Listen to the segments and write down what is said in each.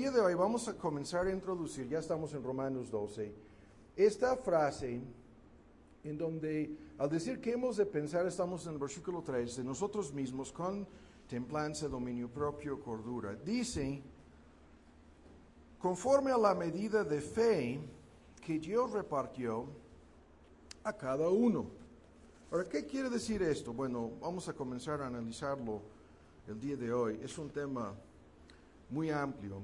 día de hoy vamos a comenzar a introducir, ya estamos en Romanos 12, esta frase en donde al decir que hemos de pensar, estamos en el versículo 3, de nosotros mismos con templanza, dominio propio, cordura. Dice, conforme a la medida de fe que Dios repartió a cada uno. Ahora, ¿qué quiere decir esto? Bueno, vamos a comenzar a analizarlo el día de hoy. Es un tema muy amplio,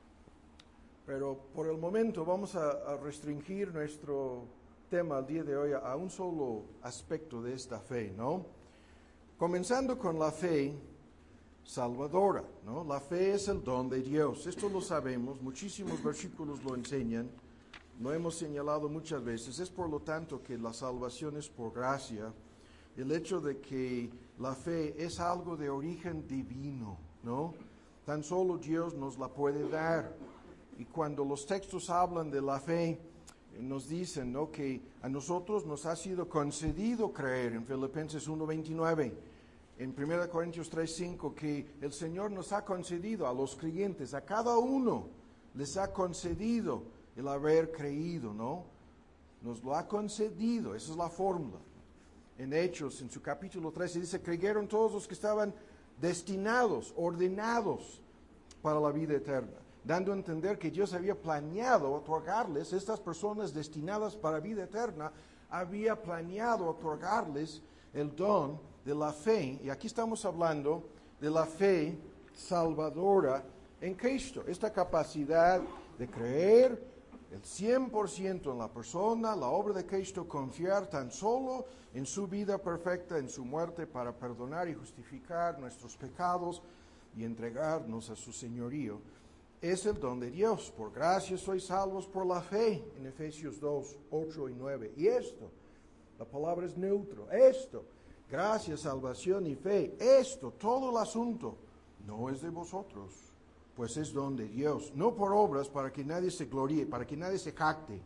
pero por el momento vamos a restringir nuestro tema el día de hoy a un solo aspecto de esta fe, ¿no? Comenzando con la fe salvadora, ¿no? La fe es el don de Dios. Esto lo sabemos, muchísimos versículos lo enseñan, lo hemos señalado muchas veces. Es por lo tanto que la salvación es por gracia. El hecho de que la fe es algo de origen divino, ¿no? Tan solo Dios nos la puede dar. Y cuando los textos hablan de la fe, nos dicen, ¿no?, que a nosotros nos ha sido concedido creer, en Filipenses 1:29, en 1 Corintios 3:5, que el Señor nos ha concedido a los creyentes, a cada uno les ha concedido el haber creído, ¿no? Nos lo ha concedido, esa es la fórmula. En Hechos, en su capítulo 13, dice, creyeron todos los que estaban destinados, ordenados para la vida eterna, dando a entender que Dios había planeado otorgarles, estas personas destinadas para vida eterna, había planeado otorgarles el don de la fe. Y aquí estamos hablando de la fe salvadora en Cristo, esta capacidad de creer el 100% en la persona, la obra de Cristo, confiar tan solo en su vida perfecta, en su muerte para perdonar y justificar nuestros pecados y entregarnos a su señorío. Es el don de Dios. Por gracia sois salvos por la fe, en Efesios 2:8-9. Y esto, la palabra es neutro, esto, gracia, salvación y fe, esto, todo el asunto, no es de vosotros, pues es don de Dios, no por obras para que nadie se gloríe, para que nadie se jacte.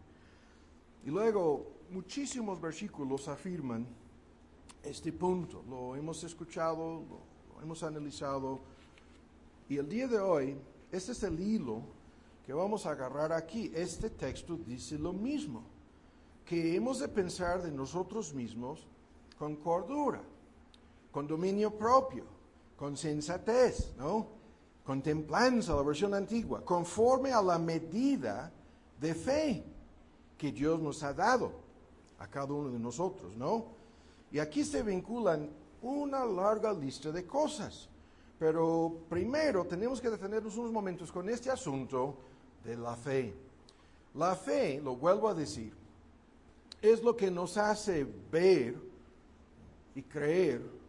Y luego, muchísimos versículos afirman este punto. Lo hemos escuchado, lo hemos analizado, y el día de hoy, este es el hilo que vamos a agarrar aquí. Este texto dice lo mismo, que hemos de pensar de nosotros mismos con cordura, con dominio propio, con sensatez, ¿no? Con templanza, la versión antigua, conforme a la medida de fe que Dios nos ha dado a cada uno de nosotros, ¿no? Y aquí se vinculan una larga lista de cosas. Pero primero tenemos que detenernos unos momentos con este asunto de la fe. La fe, lo vuelvo a decir, es lo que nos hace ver y creer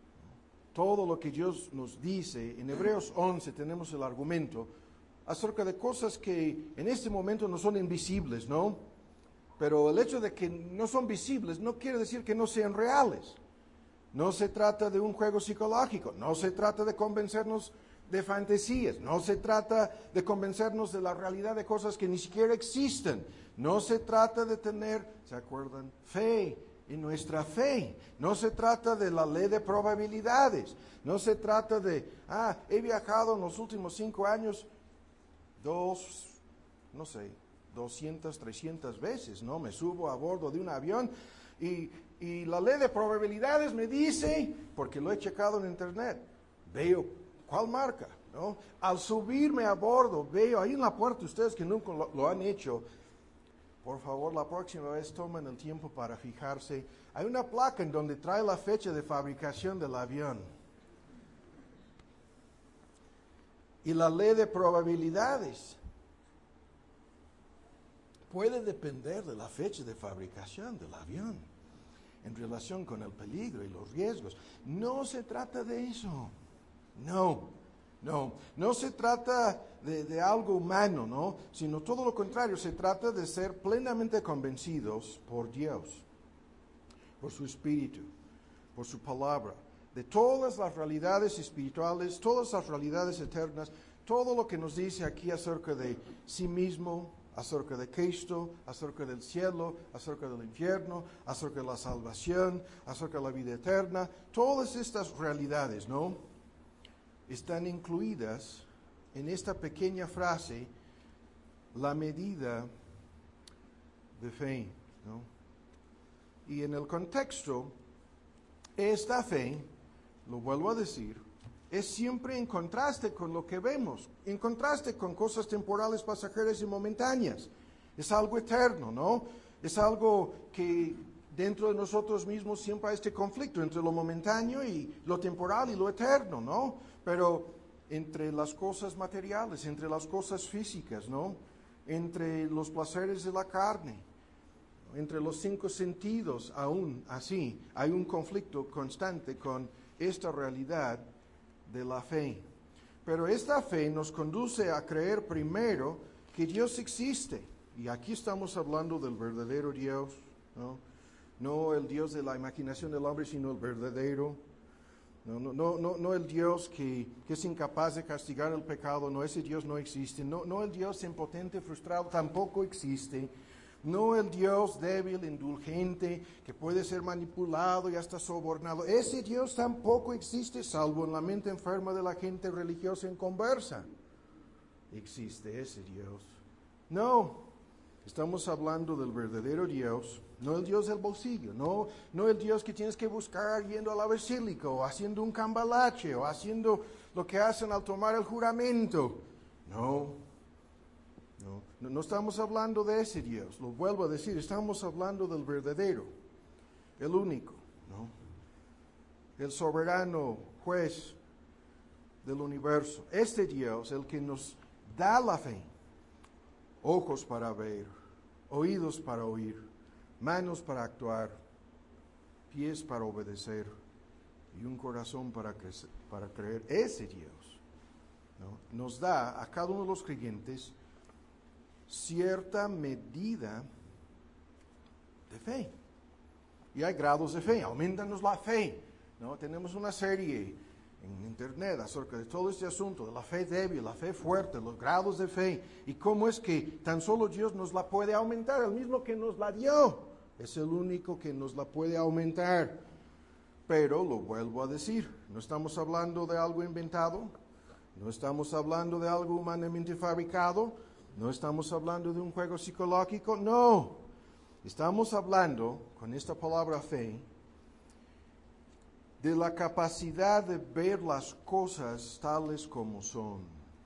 todo lo que Dios nos dice. En Hebreos 11 tenemos el argumento acerca de cosas que en este momento no son invisibles, ¿no? Pero el hecho de que no son visibles no quiere decir que no sean reales. No se trata de un juego psicológico, no se trata de convencernos de fantasías, no se trata de convencernos de la realidad de cosas que ni siquiera existen, no se trata de tener, ¿se acuerdan?, fe en nuestra fe, no se trata de la ley de probabilidades, no se trata de, he viajado en los últimos 5 años 200, 300 veces, ¿no? Me subo a bordo de un avión y la ley de probabilidades me dice, porque lo he checado en internet, veo cuál marca, ¿no? Al subirme a bordo, veo ahí en la puerta, ustedes que nunca lo han hecho, por favor, la próxima vez tomen el tiempo para fijarse. Hay una placa en donde trae la fecha de fabricación del avión. Y la ley de probabilidades puede depender de la fecha de fabricación del avión en relación con el peligro y los riesgos. No se trata de eso. No se trata de algo humano, ¿no? Sino todo lo contrario, se trata de ser plenamente convencidos por Dios, por su Espíritu, por su palabra, de todas las realidades espirituales, todas las realidades eternas, todo lo que nos dice aquí acerca de sí mismo, acerca de Cristo, acerca del cielo, acerca del infierno, acerca de la salvación, acerca de la vida eterna. Todas estas realidades, ¿no?, están incluidas en esta pequeña frase la medida de fe, ¿no? Y en el contexto, esta fe, lo vuelvo a decir, es siempre en contraste con lo que vemos, en contraste con cosas temporales, pasajeras y momentáneas. Es algo eterno, ¿no? Es algo que dentro de nosotros mismos siempre hay este conflicto entre lo momentáneo y lo temporal y lo eterno, ¿no? Pero entre las cosas materiales, entre las cosas físicas, ¿no? Entre los placeres de la carne, entre los 5 sentidos, aún así, hay un conflicto constante con esta realidad de la fe. Pero esta fe nos conduce a creer primero que Dios existe. Y aquí estamos hablando del verdadero Dios, ¿no? No el Dios de la imaginación del hombre, sino el verdadero. No el Dios que es incapaz de castigar el pecado, no, ese Dios no existe. No el Dios impotente, frustrado, tampoco existe. No el Dios débil, indulgente, que puede ser manipulado y hasta sobornado. Ese Dios tampoco existe, salvo en la mente enferma de la gente religiosa en conversa. Existe ese Dios. No, estamos hablando del verdadero Dios, no el Dios del bolsillo, no el Dios que tienes que buscar yendo a la basílica, o haciendo un cambalache, o haciendo lo que hacen al tomar el juramento. No estamos hablando de ese Dios, lo vuelvo a decir, estamos hablando del verdadero, el único, ¿no? El soberano juez del universo. Este Dios, el que nos da la fe, ojos para ver, oídos para oír, manos para actuar, pies para obedecer y un corazón para creer. Ese Dios, ¿no?, nos da a cada uno de los creyentes cierta medida de fe. Y hay grados de fe, aumentanos la fe, ¿no? Tenemos una serie en internet acerca de todo este asunto, de la fe débil, la fe fuerte, los grados de fe, y cómo es que tan solo Dios nos la puede aumentar, el mismo que nos la dio, es el único que nos la puede aumentar. Pero lo vuelvo a decir, no estamos hablando de algo inventado, no estamos hablando de algo humanamente fabricado, no estamos hablando de un juego psicológico, no. Estamos hablando, con esta palabra fe, de la capacidad de ver las cosas tales como son.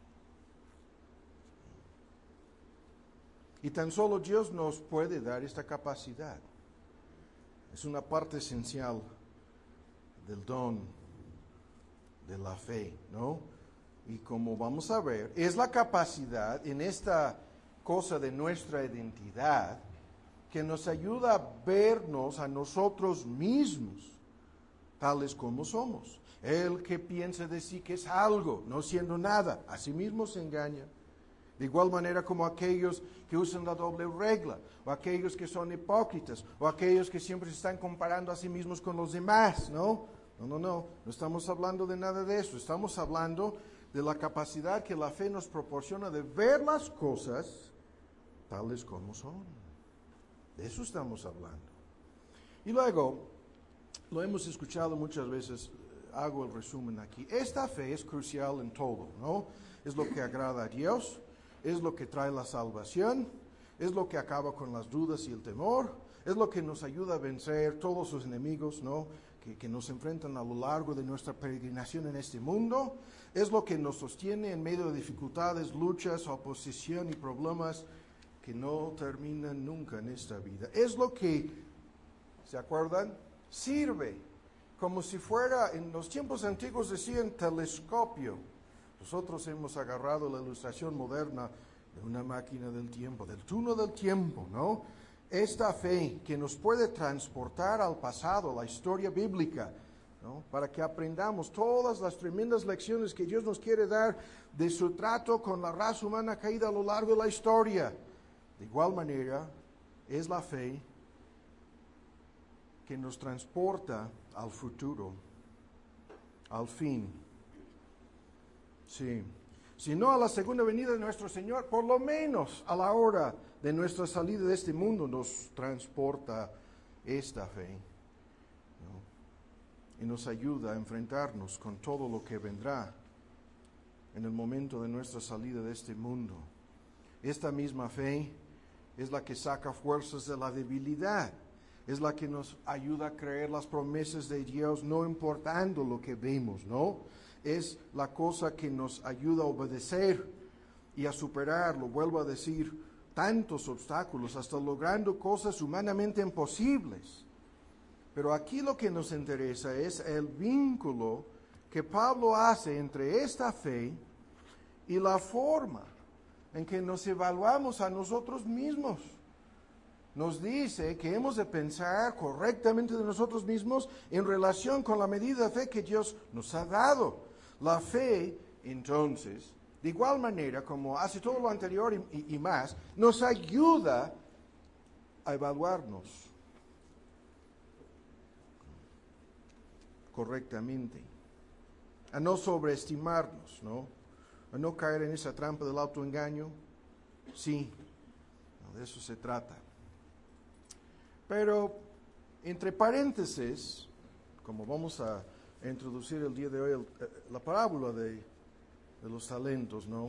Y tan solo Dios nos puede dar esta capacidad. Es una parte esencial del don de la fe, ¿no? Y como vamos a ver, es la capacidad en esta cosa de nuestra identidad que nos ayuda a vernos a nosotros mismos tales como somos. El que piensa de sí que es algo, no siendo nada, a sí mismo se engaña. De igual manera como aquellos que usan la doble regla, o aquellos que son hipócritas, o aquellos que siempre se están comparando a sí mismos con los demás, ¿no? No estamos hablando de nada de eso, estamos hablando de la capacidad que la fe nos proporciona de ver las cosas tales como son. De eso estamos hablando. Y luego, lo hemos escuchado muchas veces, hago el resumen aquí. Esta fe es crucial en todo, ¿no? Es lo que agrada a Dios, es lo que trae la salvación, es lo que acaba con las dudas y el temor, es lo que nos ayuda a vencer todos sus enemigos, ¿no?, que nos enfrentan a lo largo de nuestra peregrinación en este mundo. Es lo que nos sostiene en medio de dificultades, luchas, oposición y problemas que no terminan nunca en esta vida. Es lo que, ¿se acuerdan?, sirve como si fuera, en los tiempos antiguos decían telescopio. Nosotros hemos agarrado la ilustración moderna de una máquina del tiempo, del túnel del tiempo, ¿no? Esta fe que nos puede transportar al pasado, la historia bíblica, ¿no?, para que aprendamos todas las tremendas lecciones que Dios nos quiere dar de su trato con la raza humana caída a lo largo de la historia. De igual manera, es la fe que nos transporta al futuro, al fin. Sí. Si no a la segunda venida de nuestro Señor, por lo menos a la hora de nuestra salida de este mundo nos transporta esta fe, ¿no?, y nos ayuda a enfrentarnos con todo lo que vendrá en el momento de nuestra salida de este mundo. Esta misma fe es la que saca fuerzas de la debilidad. Es la que nos ayuda a creer las promesas de Dios, no importando lo que vemos, ¿no? Es la cosa que nos ayuda a obedecer y a superar, lo vuelvo a decir, tantos obstáculos, hasta logrando cosas humanamente imposibles. Pero aquí lo que nos interesa es el vínculo que Pablo hace entre esta fe y la forma en que nos evaluamos a nosotros mismos. Nos dice que hemos de pensar correctamente de nosotros mismos en relación con la medida de fe que Dios nos ha dado. La fe, entonces, de igual manera como hace todo lo anterior y más, nos ayuda a evaluarnos correctamente, a no sobreestimarnos, ¿no? A no caer en esa trampa del autoengaño. Sí, no, de eso se trata. Pero, entre paréntesis, como vamos a introducir el día de hoy la parábola de los talentos, ¿no?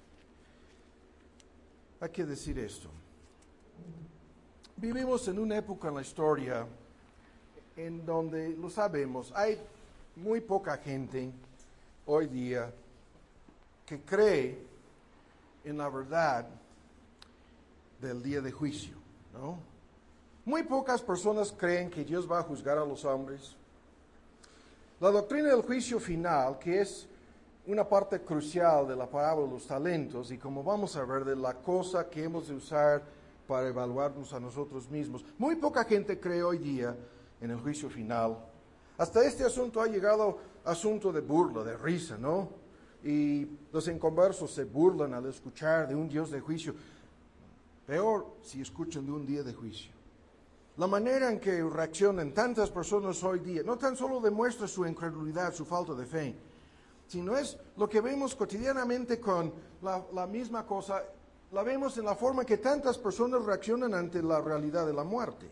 Hay que decir esto. Vivimos en una época en la historia en donde, lo sabemos, hay muy poca gente hoy día que cree en la verdad del día de juicio, ¿no? Muy pocas personas creen que Dios va a juzgar a los hombres. La doctrina del juicio final, que es una parte crucial de la parábola de los talentos, y como vamos a ver, de la cosa que hemos de usar para evaluarnos a nosotros mismos. Muy poca gente cree hoy día en el juicio final. Hasta este asunto ha llegado asunto de burla, de risa, ¿no? Y los inconversos se burlan al escuchar de un Dios de juicio. Peor si escuchan de un día de juicio. La manera en que reaccionan tantas personas hoy día no tan solo demuestra su incredulidad, su falta de fe, sino es lo que vemos cotidianamente con la misma cosa, la vemos en la forma que tantas personas reaccionan ante la realidad de la muerte.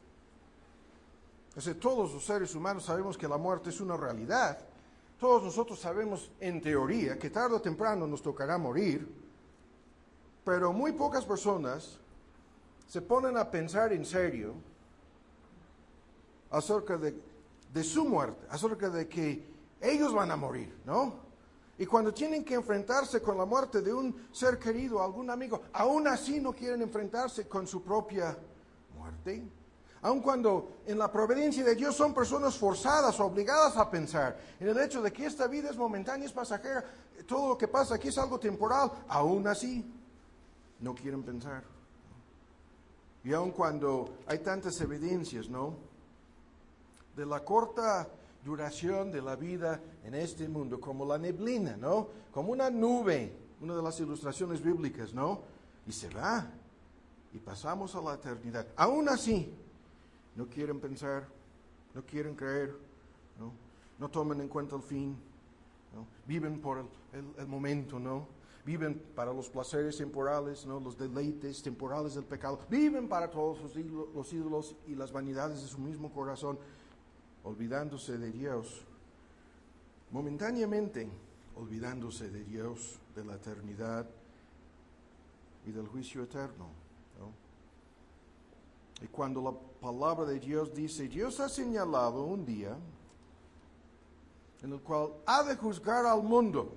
Todos los seres humanos sabemos que la muerte es una realidad. Todos nosotros sabemos, en teoría, que tarde o temprano nos tocará morir, pero muy pocas personas se ponen a pensar en serio acerca de su muerte, acerca de que ellos van a morir, ¿no? Y cuando tienen que enfrentarse con la muerte de un ser querido, algún amigo, aún así no quieren enfrentarse con su propia muerte. Aun cuando en la providencia de Dios son personas forzadas, obligadas a pensar en el hecho de que esta vida es momentánea, es pasajera, todo lo que pasa aquí es algo temporal, aún así no quieren pensar. Y aun cuando hay tantas evidencias, ¿no?, de la corta duración de la vida en este mundo, como la neblina, ¿no?, como una nube, una de las ilustraciones bíblicas, ¿no?, y se va, y pasamos a la eternidad. Aún así, no quieren pensar, no quieren creer, no toman en cuenta el fin, ¿no? Viven por el momento, ¿no? Viven para los placeres temporales, ¿no?, los deleites temporales del pecado. Viven para todos los ídolos y las vanidades de su mismo corazón, olvidándose de Dios, momentáneamente olvidándose de Dios, de la eternidad y del juicio eterno, ¿no? Y cuando la palabra de Dios dice, Dios ha señalado un día en el cual ha de juzgar al mundo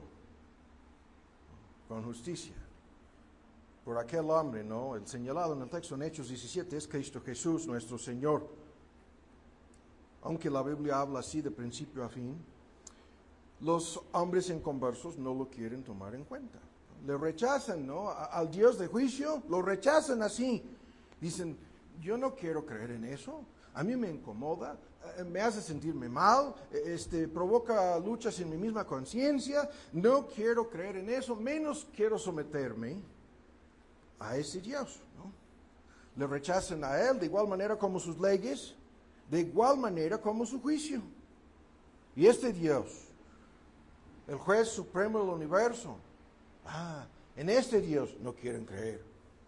con justicia por aquel hombre, ¿no? El señalado en el texto en Hechos 17 es Cristo Jesús, nuestro Señor. Aunque la Biblia habla así de principio a fin, los hombres inconversos no lo quieren tomar en cuenta. Le rechazan, ¿no?, al Dios de juicio, lo rechazan así. Dicen, yo no quiero creer en eso, a mí me incomoda, me hace sentirme mal, provoca luchas en mi misma conciencia, no quiero creer en eso, menos quiero someterme a ese Dios, ¿no? Le rechazan a Él de igual manera como sus leyes, de igual manera como su juicio. Y este Dios, el juez supremo del universo, en este Dios no quieren creer.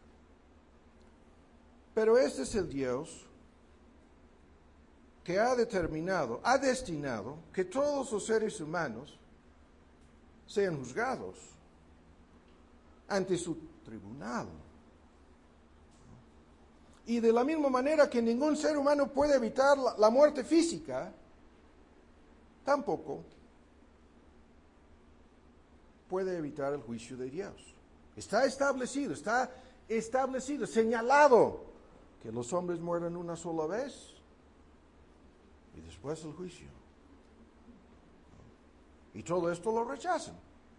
Pero este es el Dios que ha destinado que todos los seres humanos sean juzgados ante su tribunal. Y de la misma manera que ningún ser humano puede evitar la muerte física, tampoco puede evitar el juicio de Dios. Está establecido, señalado, que los hombres mueren una sola vez y después el juicio. Y todo esto lo rechazan.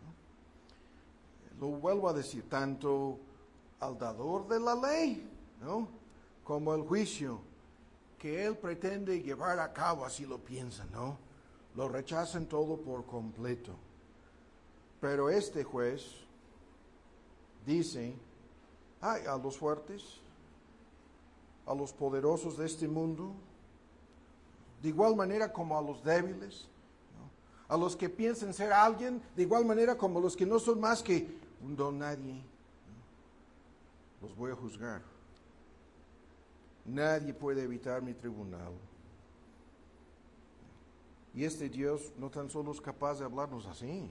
Lo vuelvo a decir, tanto al dador de la ley, ¿no?, como el juicio que él pretende llevar a cabo, así lo piensan, ¿no? Lo rechazan todo por completo. Pero este juez dice, ay, a los fuertes, a los poderosos de este mundo, de igual manera como a los débiles, ¿no?, a los que piensan ser alguien, de igual manera como los que no son más que un don nadie, ¿no?, los voy a juzgar. Nadie puede evitar mi tribunal. Y este Dios no tan solo es capaz de hablarnos así,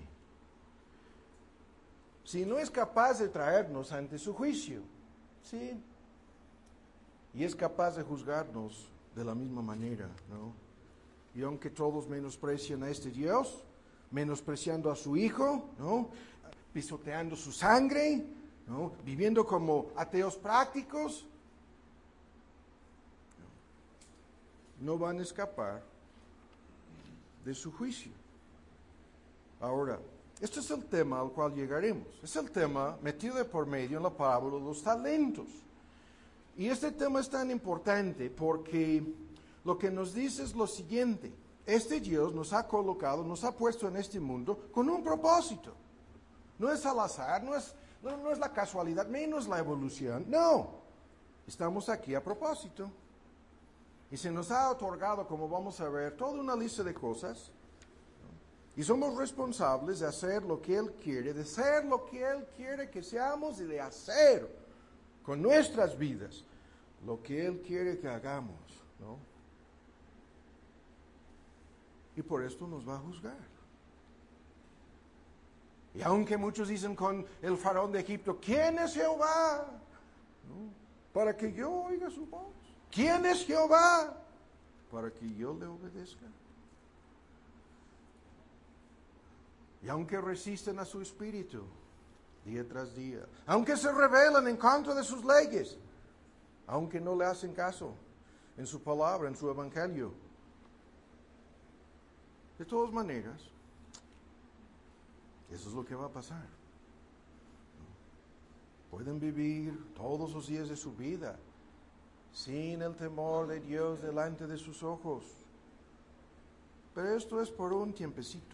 sino es capaz de traernos ante su juicio, ¿sí? Y es capaz de juzgarnos de la misma manera, ¿no? Y aunque todos menosprecian a este Dios, menospreciando a su Hijo, ¿no?, pisoteando su sangre, ¿no?, viviendo como ateos prácticos, no van a escapar de su juicio. Ahora, este es el tema al cual llegaremos. Es el tema metido de por medio en la parábola de los talentos. Y este tema es tan importante porque lo que nos dice es lo siguiente. Este Dios nos ha colocado, nos ha puesto en este mundo con un propósito. No es al azar, no es la casualidad, menos la evolución. No, estamos aquí a propósito. Y se nos ha otorgado, como vamos a ver, toda una lista de cosas, ¿no?, y somos responsables de hacer lo que Él quiere, de ser lo que Él quiere que seamos y de hacer con nuestras vidas lo que Él quiere que hagamos, ¿no? Y por esto nos va a juzgar. Y aunque muchos dicen con el faraón de Egipto, ¿quién es Jehová?, ¿no?, para que yo oiga su voz. ¿Quién es Jehová?, para que yo le obedezca. Y aunque resisten a su espíritu día tras día, aunque se rebelan en contra de sus leyes, aunque no le hacen caso en su palabra, en su evangelio, de todas maneras, eso es lo que va a pasar. Pueden vivir todos los días de su vida sin el temor de Dios delante de sus ojos. Pero esto es por un tiempecito.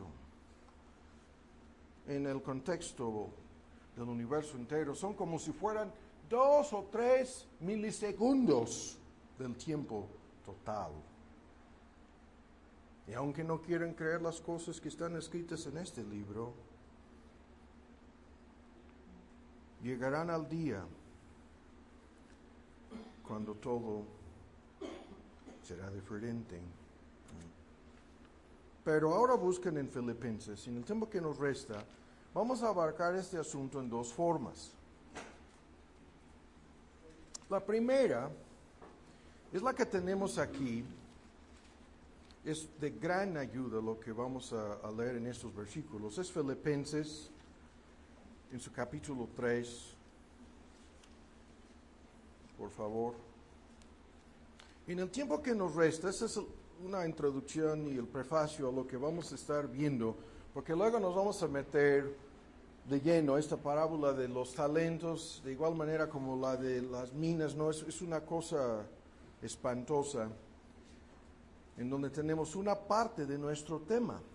En el contexto del universo entero, son como si fueran 2 o 3 milisegundos del tiempo total. Y aunque no quieran creer las cosas que están escritas en este libro, llegarán al día cuando todo será diferente. Pero ahora busquen en Filipenses, en el tiempo que nos resta, vamos a abarcar este asunto en 2 formas. La primera es la que tenemos aquí, es de gran ayuda lo que vamos a leer en estos versículos. Es Filipenses, en su capítulo 3, por favor. En el tiempo que nos resta, esa es una introducción y el prefacio a lo que vamos a estar viendo, porque luego nos vamos a meter de lleno a esta parábola de los talentos, de igual manera como la de las minas, ¿no? Es una cosa espantosa, en donde tenemos una parte de nuestro tema, ¿no?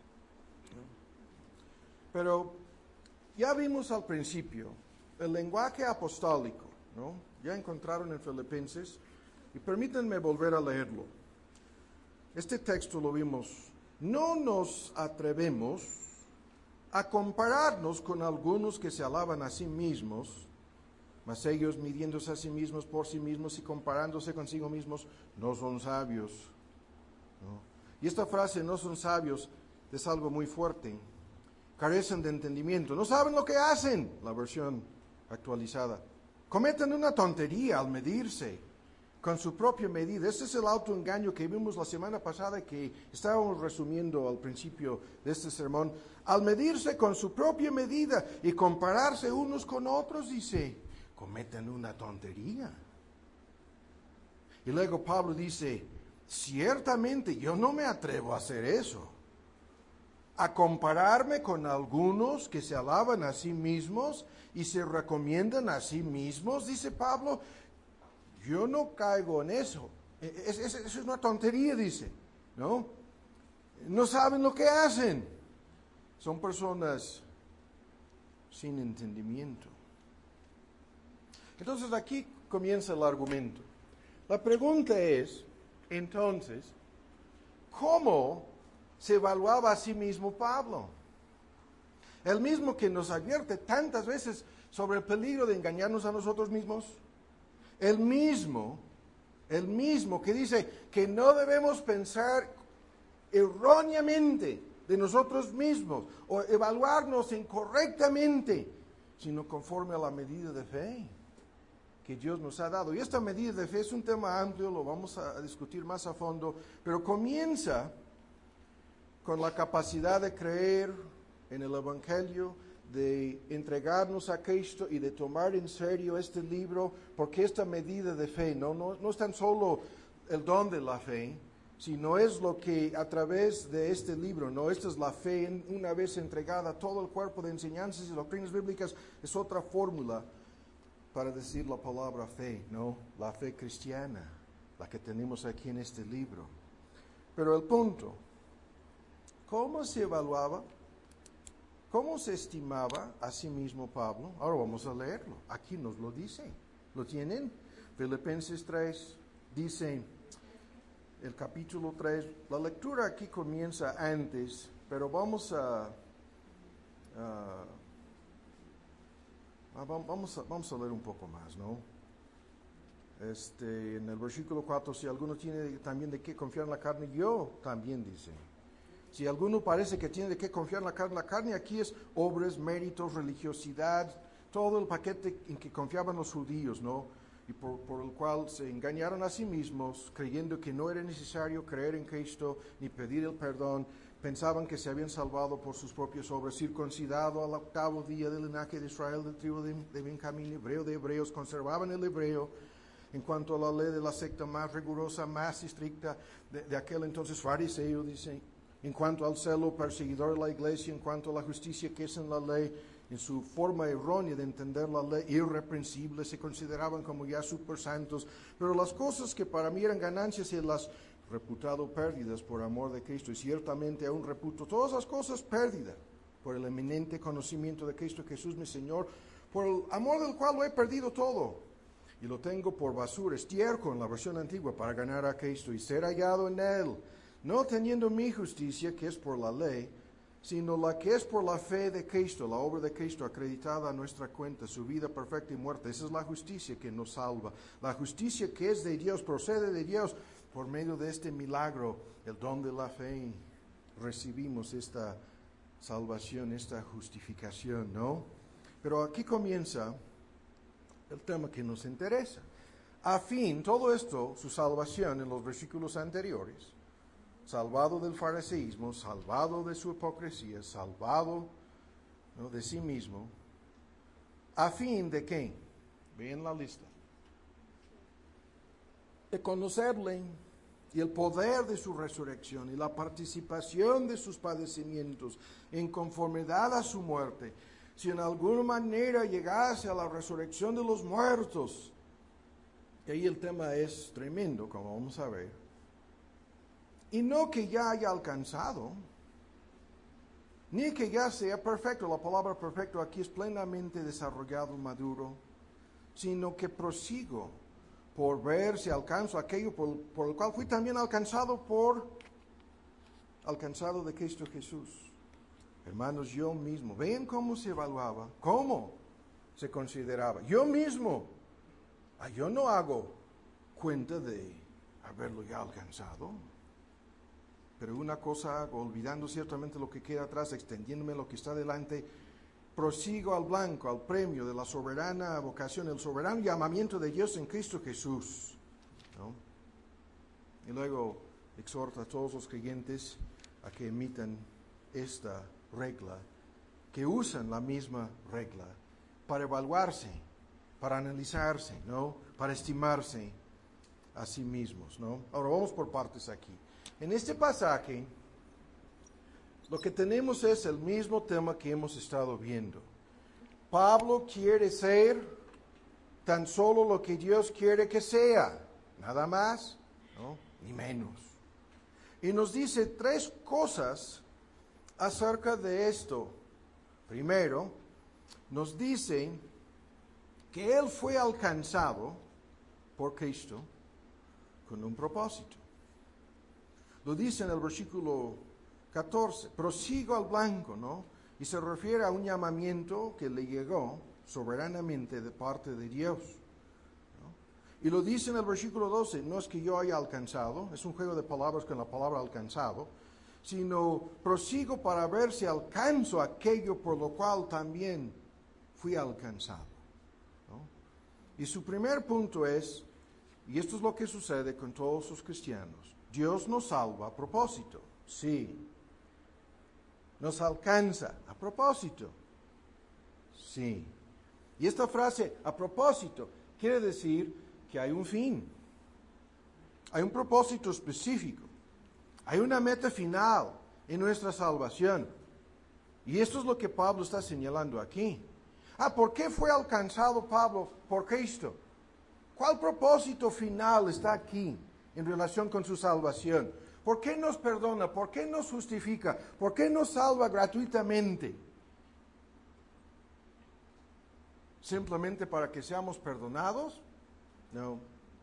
Pero ya vimos al principio el lenguaje apostólico, ¿no? Ya encontraron en Filipenses, y permítanme volver a leerlo. Este texto lo vimos. No nos atrevemos a compararnos con algunos que se alaban a sí mismos, mas ellos midiéndose a sí mismos por sí mismos y comparándose consigo mismos, no son sabios, ¿no? Y esta frase, no son sabios, es algo muy fuerte. carecen de entendimiento, no saben lo que hacen, la versión actualizada. Cometen una tontería al medirse con su propia medida. Este es el autoengaño que vimos la semana pasada, que estábamos resumiendo al principio de este sermón. Al medirse con su propia medida y compararse unos con otros, dice, cometen una tontería. Y luego Pablo dice, ciertamente yo no me atrevo a hacer eso, a compararme con algunos que se alaban a sí mismos y se recomiendan a sí mismos, dice Pablo. Yo no caigo en eso. Eso es una tontería, dice, ¿no? No saben lo que hacen. Son personas sin entendimiento. Entonces aquí comienza el argumento. La pregunta es, entonces, ¿cómo se evaluaba a sí mismo Pablo? El mismo que nos advierte tantas veces sobre el peligro de engañarnos a nosotros mismos. El mismo que dice que no debemos pensar erróneamente de nosotros mismos o evaluarnos incorrectamente, sino conforme a la medida de fe que Dios nos ha dado. Y esta medida de fe es un tema amplio, lo vamos a discutir más a fondo, pero comienza con la capacidad de creer en el Evangelio, de entregarnos a Cristo y de tomar en serio este libro, porque esta medida de fe no es tan solo el don de la fe, sino es lo que a través de este libro, ¿no? Esta es la fe una vez entregada, todo el cuerpo de enseñanzas y doctrinas bíblicas es otra fórmula para decir la palabra fe, ¿no? La fe cristiana, la que tenemos aquí en este libro. Pero el punto, ¿cómo se evaluaba? ¿Cómo se estimaba a sí mismo Pablo? Ahora vamos a leerlo. Aquí nos lo dice. ¿Lo tienen? Filipenses 3 dice, el capítulo 3, la lectura aquí comienza antes, pero vamos a leer un poco más, ¿no? En el versículo 4, si alguno tiene también de qué confiar en la carne, yo también dice. Si alguno parece que tiene de qué confiar en la carne aquí es obras, méritos, religiosidad, todo el paquete en que confiaban los judíos, ¿no? Y por el cual se engañaron a sí mismos, creyendo que no era necesario creer en Cristo ni pedir el perdón. Pensaban que se habían salvado por sus propias obras, circuncidado al 8º día del linaje de Israel, del tribu de Benjamín, hebreo de hebreos, conservaban el hebreo. En cuanto a la ley de la secta más rigurosa, más estricta de aquel entonces fariseo, dice. En cuanto al celo perseguidor de la iglesia, en cuanto a la justicia que es en la ley, en su forma errónea de entender la ley, irreprensible, se consideraban como ya super santos, pero las cosas que para mí eran ganancias se las reputado pérdidas por amor de Cristo, y ciertamente aún reputo todas las cosas pérdidas por el eminente conocimiento de Cristo Jesús mi Señor, por el amor del cual lo he perdido todo, y lo tengo por basura, estiércol en la versión antigua, para ganar a Cristo y ser hallado en Él, no teniendo mi justicia, que es por la ley, sino la que es por la fe de Cristo, la obra de Cristo acreditada a nuestra cuenta, su vida perfecta y muerta. Esa es la justicia que nos salva. La justicia que es de Dios, procede de Dios. Por medio de este milagro, el don de la fe, recibimos esta salvación, esta justificación, ¿no? Pero aquí comienza el tema que nos interesa. A fin, todo esto, su salvación en los versículos anteriores, salvado del fariseísmo, salvado de su hipocresía, salvado, ¿no?, de sí mismo, a fin de ¿qué? Vean la lista. De conocerle y el poder de su resurrección y la participación de sus padecimientos en conformidad a su muerte, si en alguna manera llegase a la resurrección de los muertos. Y ahí el tema es tremendo, como vamos a ver. Y no que ya haya alcanzado, ni que ya sea perfecto, la palabra perfecto aquí es plenamente desarrollado, maduro, sino que prosigo por ver si alcanzo aquello por el cual fui también alcanzado de Cristo Jesús. Hermanos, yo mismo, ven cómo se evaluaba, cómo se consideraba. Yo mismo, yo no hago cuenta de haberlo ya alcanzado. pero una cosa hago, olvidando ciertamente lo que queda atrás, extendiéndome lo que está delante, prosigo al blanco, al premio de la soberana vocación, el soberano llamamiento de Dios en Cristo Jesús, ¿no? Y luego exhorta a todos los creyentes a que imitan esta regla, que usan la misma regla para evaluarse, para analizarse, ¿no? Para estimarse a sí mismos, ¿no? Ahora vamos por partes aquí. En este pasaje, lo que tenemos es el mismo tema que hemos estado viendo. Pablo quiere ser tan solo lo que Dios quiere que sea, nada más, ¿no? Ni menos. Y nos dice tres cosas acerca de esto. Primero, nos dice que Él fue alcanzado por Cristo con un propósito. Lo dice en el versículo 14, prosigo al blanco, ¿no? Y se refiere a un llamamiento que le llegó soberanamente de parte de Dios, ¿no? Y lo dice en el versículo 12, no es que yo haya alcanzado, es un juego de palabras con la palabra alcanzado, sino prosigo para ver si alcanzo aquello por lo cual también fui alcanzado, ¿no? Y su primer punto es, y esto es lo que sucede con todos los cristianos, Dios nos salva a propósito, sí. Nos alcanza a propósito, sí. Y esta frase, a propósito, quiere decir que hay un fin, hay un propósito específico, hay una meta final en nuestra salvación. Y esto es lo que Pablo está señalando aquí. ¿Por qué fue alcanzado Pablo por Cristo? ¿Cuál propósito final está aquí en relación con su salvación? ¿Por qué nos perdona? ¿Por qué nos justifica? ¿Por qué nos salva gratuitamente? ¿Simplemente para que seamos perdonados? No.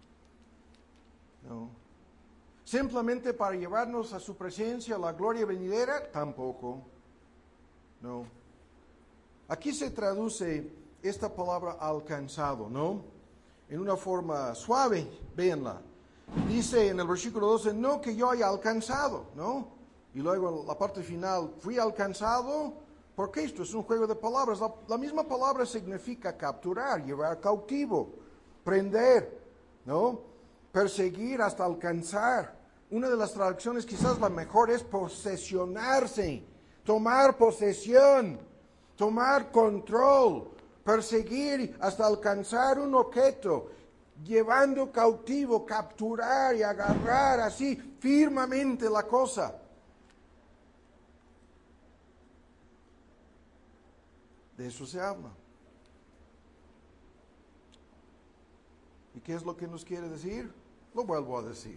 No. ¿Simplemente para llevarnos a su presencia, a la gloria venidera? Tampoco. No. Aquí se traduce esta palabra alcanzado, ¿no? En una forma suave, véanla. Dice en el versículo 12, no que yo haya alcanzado, ¿no? Y luego en la parte final, fui alcanzado por Cristo. Es un juego de palabras. La misma palabra significa capturar, llevar cautivo, prender, ¿no? Perseguir hasta alcanzar. Una de las traducciones, quizás la mejor, es posesionarse, tomar posesión, tomar control, perseguir hasta alcanzar un objeto, llevando cautivo, capturar y agarrar así firmemente la cosa. De eso se habla. ¿Y qué es lo que nos quiere decir? Lo vuelvo a decir.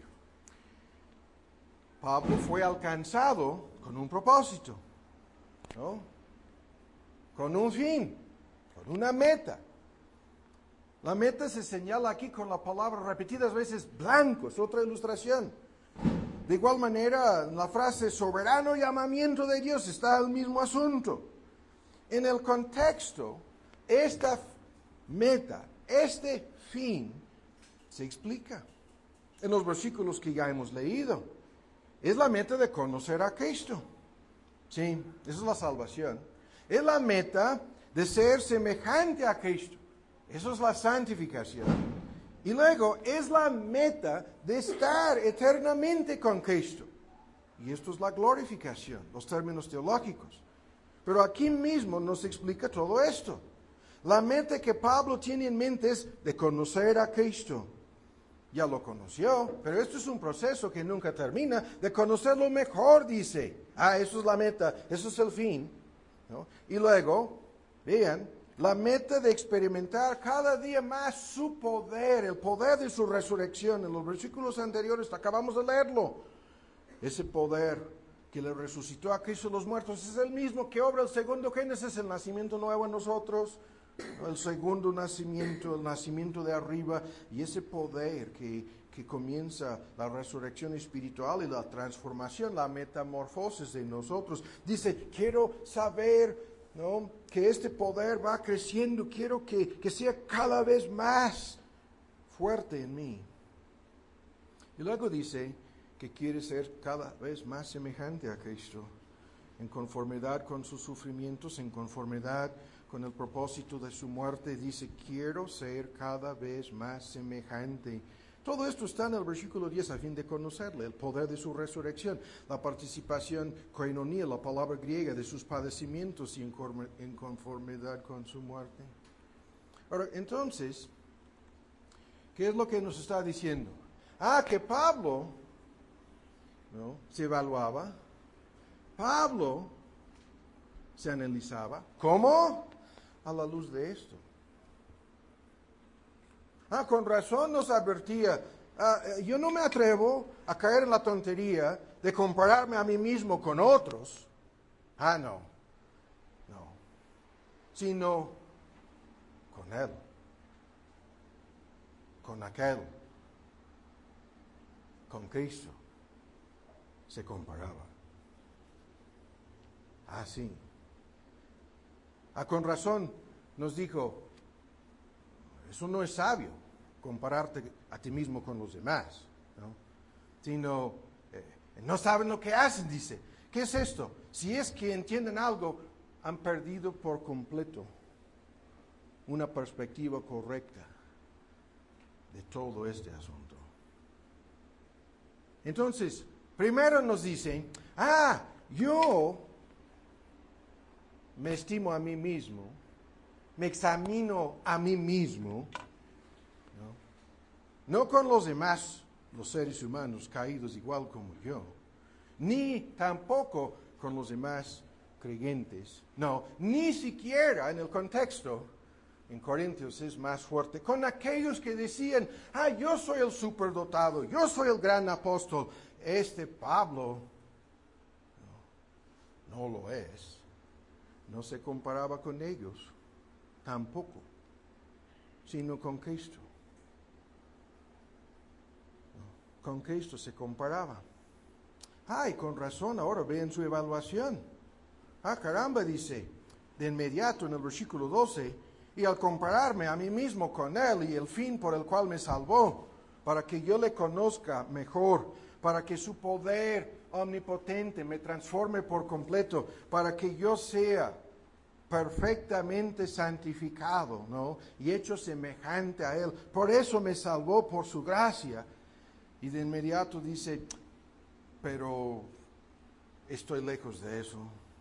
Pablo fue alcanzado con un propósito, ¿no? Con un fin, con una meta. La meta se señala aquí con la palabra repetidas veces blanco, es otra ilustración. De igual manera, en la frase soberano llamamiento de Dios está el mismo asunto. En el contexto, esta meta, este fin, se explica en los versículos que ya hemos leído. Es la meta de conocer a Cristo. Sí, esa es la salvación. Es la meta de ser semejante a Cristo. Eso es la santificación. Y luego es la meta de estar eternamente con Cristo. Y esto es la glorificación, los términos teológicos. Pero aquí mismo nos explica todo esto. La meta que Pablo tiene en mente es de conocer a Cristo. Ya lo conoció, pero esto es un proceso que nunca termina, de conocerlo mejor, dice. Eso es la meta, eso es el fin, ¿no? Y luego, vean, la meta de experimentar cada día más su poder, el poder de su resurrección. En los versículos anteriores acabamos de leerlo. Ese poder que le resucitó a Cristo de los muertos es el mismo que obra el segundo Génesis, el nacimiento nuevo en nosotros, el segundo nacimiento, el nacimiento de arriba, y ese poder que comienza la resurrección espiritual y la transformación, la metamorfosis de nosotros. Dice, quiero saber, ¿no?, que este poder va creciendo, quiero que sea cada vez más fuerte en mí. Y luego dice que quiere ser cada vez más semejante a Cristo, en conformidad con sus sufrimientos, en conformidad con el propósito de su muerte. Dice, quiero ser cada vez más semejante. Todo esto está en el versículo 10 a fin de conocerle, el poder de su resurrección, la participación, koinonia, la palabra griega, de sus padecimientos y en conformidad con su muerte. Ahora, entonces, ¿qué es lo que nos está diciendo? Que Pablo, ¿no?, se evaluaba, Pablo se analizaba. ¿Cómo? A la luz de esto. Con razón nos advertía. Yo no me atrevo a caer en la tontería de compararme a mí mismo con otros. No. Sino con Él, con aquel, con Cristo, se comparaba. Sí. Con razón nos dijo, eso no es sabio, compararte a ti mismo con los demás, ¿no? Sino, no saben lo que hacen, dice. ¿Qué es esto? Si es que entienden algo, han perdido por completo una perspectiva correcta de todo este asunto. Entonces, primero nos dicen, yo me estimo a mí mismo, me examino a mí mismo, no con los demás, los seres humanos caídos igual como yo, ni tampoco con los demás creyentes, ni siquiera en el contexto, en Corintios es más fuerte, con aquellos que decían, yo soy el superdotado, yo soy el gran apóstol. Este Pablo no lo es, no se comparaba con ellos, tampoco, sino con Cristo. Con Cristo se comparaba. Y con razón, ahora vean su evaluación. Caramba, dice, de inmediato en el versículo 12, y al compararme a mí mismo con Él y el fin por el cual me salvó, para que yo le conozca mejor, para que su poder omnipotente me transforme por completo, para que yo sea perfectamente santificado, ¿no?, y hecho semejante a Él. Por eso me salvó, por su gracia. Y de inmediato dice, pero estoy lejos de eso.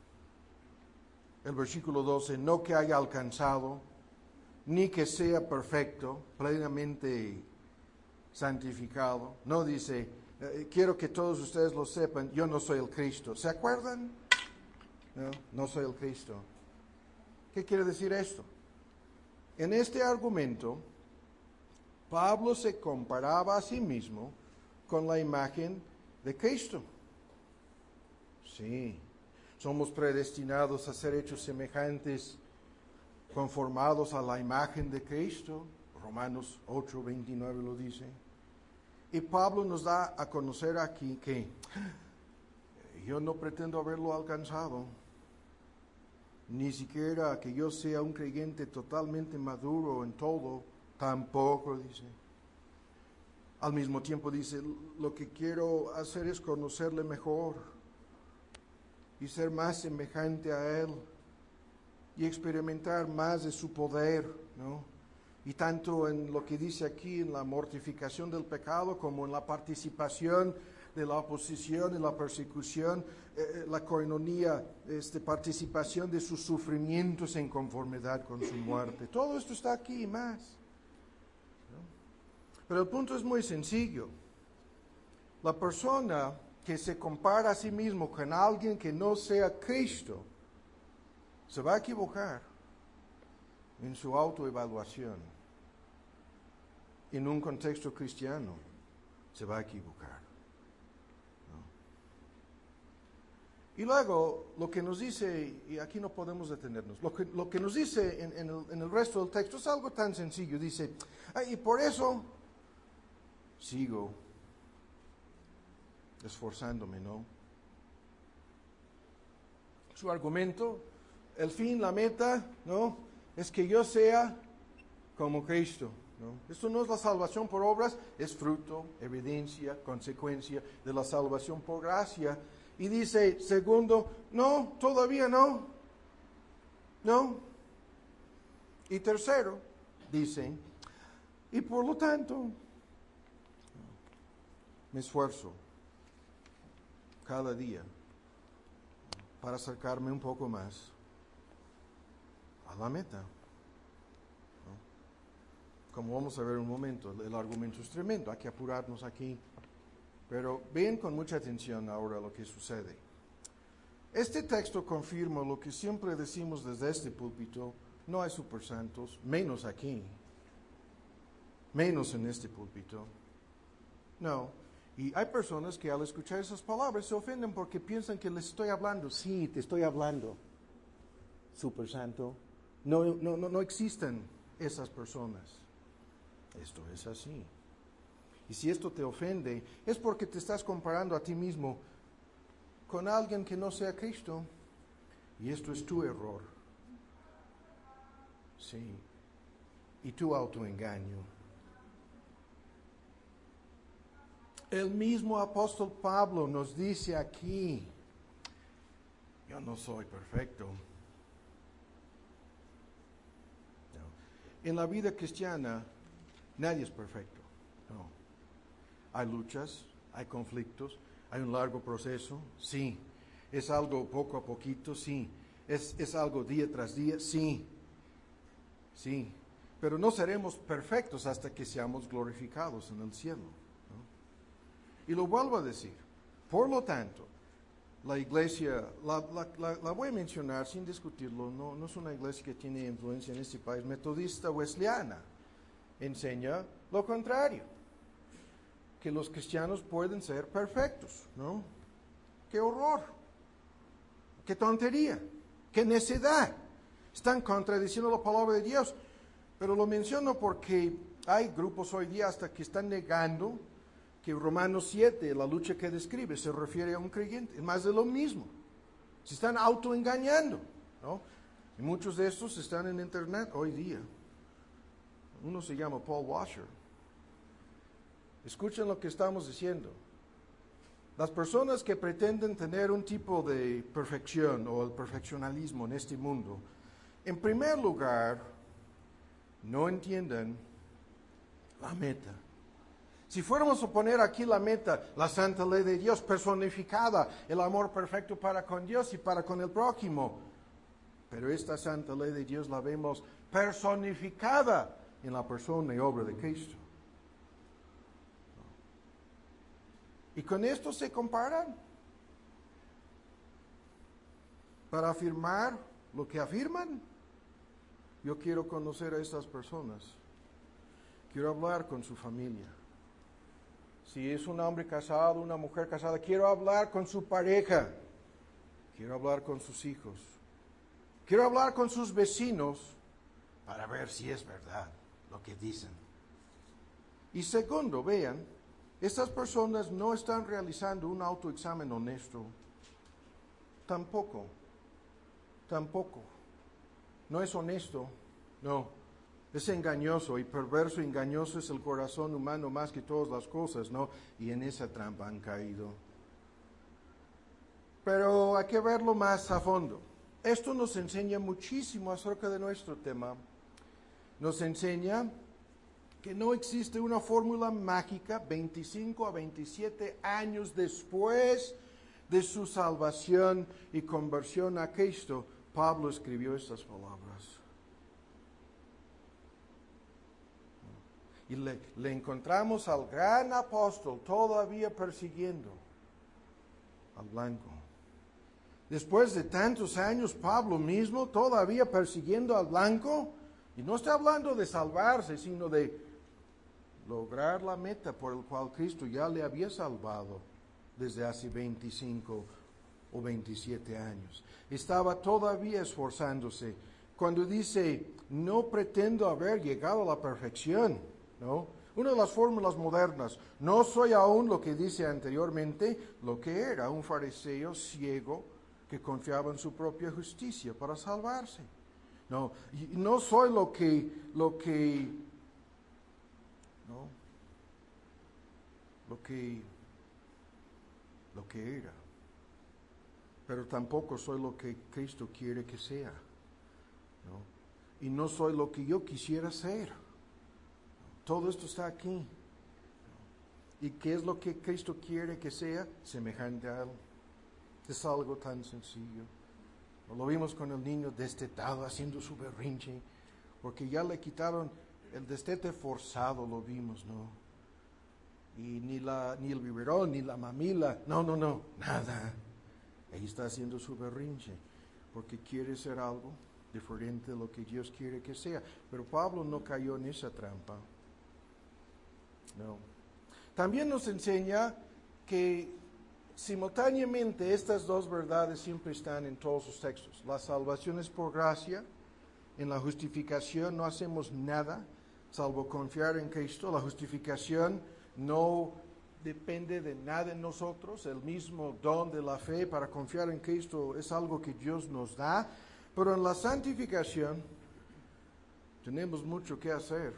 El versículo 12, no que haya alcanzado, ni que sea perfecto, plenamente santificado. No dice, quiero que todos ustedes lo sepan, yo no soy el Cristo. ¿Se acuerdan? No soy el Cristo. ¿Qué quiere decir esto? En este argumento, Pablo se comparaba a sí mismo con la imagen de Cristo. Sí, somos predestinados a ser hechos semejantes, conformados a la imagen de Cristo. Romanos 8:29 lo dice. Y Pablo nos da a conocer aquí que yo no pretendo haberlo alcanzado, ni siquiera que yo sea un creyente totalmente maduro en todo, tampoco, dice. Al mismo tiempo dice, lo que quiero hacer es conocerle mejor y ser más semejante a Él y experimentar más de su poder, ¿no? Y tanto en lo que dice aquí, en la mortificación del pecado, como en la participación de la oposición y la persecución, la koinonia, participación de sus sufrimientos en conformidad con su muerte. Todo esto está aquí y más. Pero el punto es muy sencillo. La persona que se compara a sí mismo con alguien que no sea Cristo, se va a equivocar en su autoevaluación. En un contexto cristiano, se va a equivocar, ¿no? Y luego, lo que nos dice, y aquí no podemos detenernos, lo que nos dice en el resto del texto es algo tan sencillo. Dice, y por eso sigo esforzándome, ¿no? Su argumento, el fin, la meta, ¿no?, es que yo sea como Cristo. ¿no? Esto no es la salvación por obras, es fruto, evidencia, consecuencia de la salvación por gracia. Y dice, segundo, no, todavía no. No. Y tercero, dice, y por lo tanto, me esfuerzo cada día para acercarme un poco más a la meta. ¿No? Como vamos a ver en un momento, el argumento es tremendo, hay que apurarnos aquí. Pero ven con mucha atención ahora lo que sucede. Este texto confirma lo que siempre decimos desde este púlpito: no hay supersantos, menos aquí, menos en este púlpito. No. Y hay personas que al escuchar esas palabras se ofenden porque piensan que les estoy hablando. Sí, te estoy hablando, supersanto. No existen esas personas. Esto es así. Y si esto te ofende, es porque te estás comparando a ti mismo con alguien que no sea Cristo. Y esto es tu error. Sí. Y tu autoengaño. El mismo apóstol Pablo nos dice aquí, yo no soy perfecto. No. En la vida cristiana, nadie es perfecto. No. Hay luchas, hay conflictos, hay un largo proceso, sí. Es algo poco a poquito, sí. Es algo día tras día, sí. Sí. Pero no seremos perfectos hasta que seamos glorificados en el cielo. Y lo vuelvo a decir. Por lo tanto, la iglesia, la voy a mencionar sin discutirlo, no es una iglesia que tiene influencia en este país, metodista wesleyana. Enseña lo contrario, que los cristianos pueden ser perfectos, ¿no? ¡Qué horror! ¡Qué tontería! ¡Qué necedad! Están contradiciendo la palabra de Dios. Pero lo menciono porque hay grupos hoy día hasta que están negando que Romanos 7, la lucha que describe, se refiere a un creyente. Es más de lo mismo. Se están autoengañando, ¿no? Y muchos de estos están en internet hoy día. Uno se llama Paul Washer. Escuchen lo que estamos diciendo. Las personas que pretenden tener un tipo de perfección o el perfeccionalismo en este mundo, en primer lugar, no entienden la meta. Si fuéramos a poner aquí la meta, la santa ley de Dios personificada, el amor perfecto para con Dios y para con el prójimo, pero esta santa ley de Dios la vemos personificada en la persona y obra de Cristo. Y con esto se comparan para afirmar lo que afirman. Yo quiero conocer a estas personas. Quiero hablar con su familia. Si es un hombre casado, una mujer casada, quiero hablar con su pareja. Quiero hablar con sus hijos. Quiero hablar con sus vecinos para ver si es verdad lo que dicen. Y segundo, vean, estas personas no están realizando un autoexamen honesto. Tampoco. No es honesto, no. Es engañoso y perverso, engañoso es el corazón humano más que todas las cosas, ¿no? Y en esa trampa han caído. Pero hay que verlo más a fondo. Esto nos enseña muchísimo acerca de nuestro tema. Nos enseña que no existe una fórmula mágica 25 a 27 años después de su salvación y conversión a Cristo. Pablo escribió estas palabras. Y le encontramos al gran apóstol todavía persiguiendo al blanco. Después de tantos años, Pablo mismo todavía persiguiendo al blanco. Y no está hablando de salvarse, sino de lograr la meta por el cual Cristo ya le había salvado desde hace 25 o 27 años. Estaba todavía esforzándose. Cuando dice, no pretendo haber llegado a la perfección, ¿no? Una de las fórmulas modernas, no soy aún lo que dice anteriormente, lo que era un fariseo ciego que confiaba en su propia justicia para salvarse. No soy lo que lo que era, pero tampoco soy lo que Cristo quiere que sea, ¿no? Y no soy lo que yo quisiera ser. Todo esto está aquí. ¿Y qué es lo que Cristo quiere que sea? Semejante a Él. Es algo tan sencillo. Lo vimos con el niño destetado haciendo su berrinche, porque ya le quitaron el destete forzado, lo vimos, ¿no? Y ni el biberón, ni la mamila, no, nada. Ahí está haciendo su berrinche, porque quiere ser algo diferente de lo que Dios quiere que sea. Pero Pablo no cayó en esa trampa. No. También nos enseña que simultáneamente estas dos verdades siempre están en todos los textos. La salvación es por gracia. En la justificación no hacemos nada salvo confiar en Cristo. La justificación no depende de nada en nosotros. El mismo don de la fe para confiar en Cristo es algo que Dios nos da. Pero en la santificación tenemos mucho que hacer.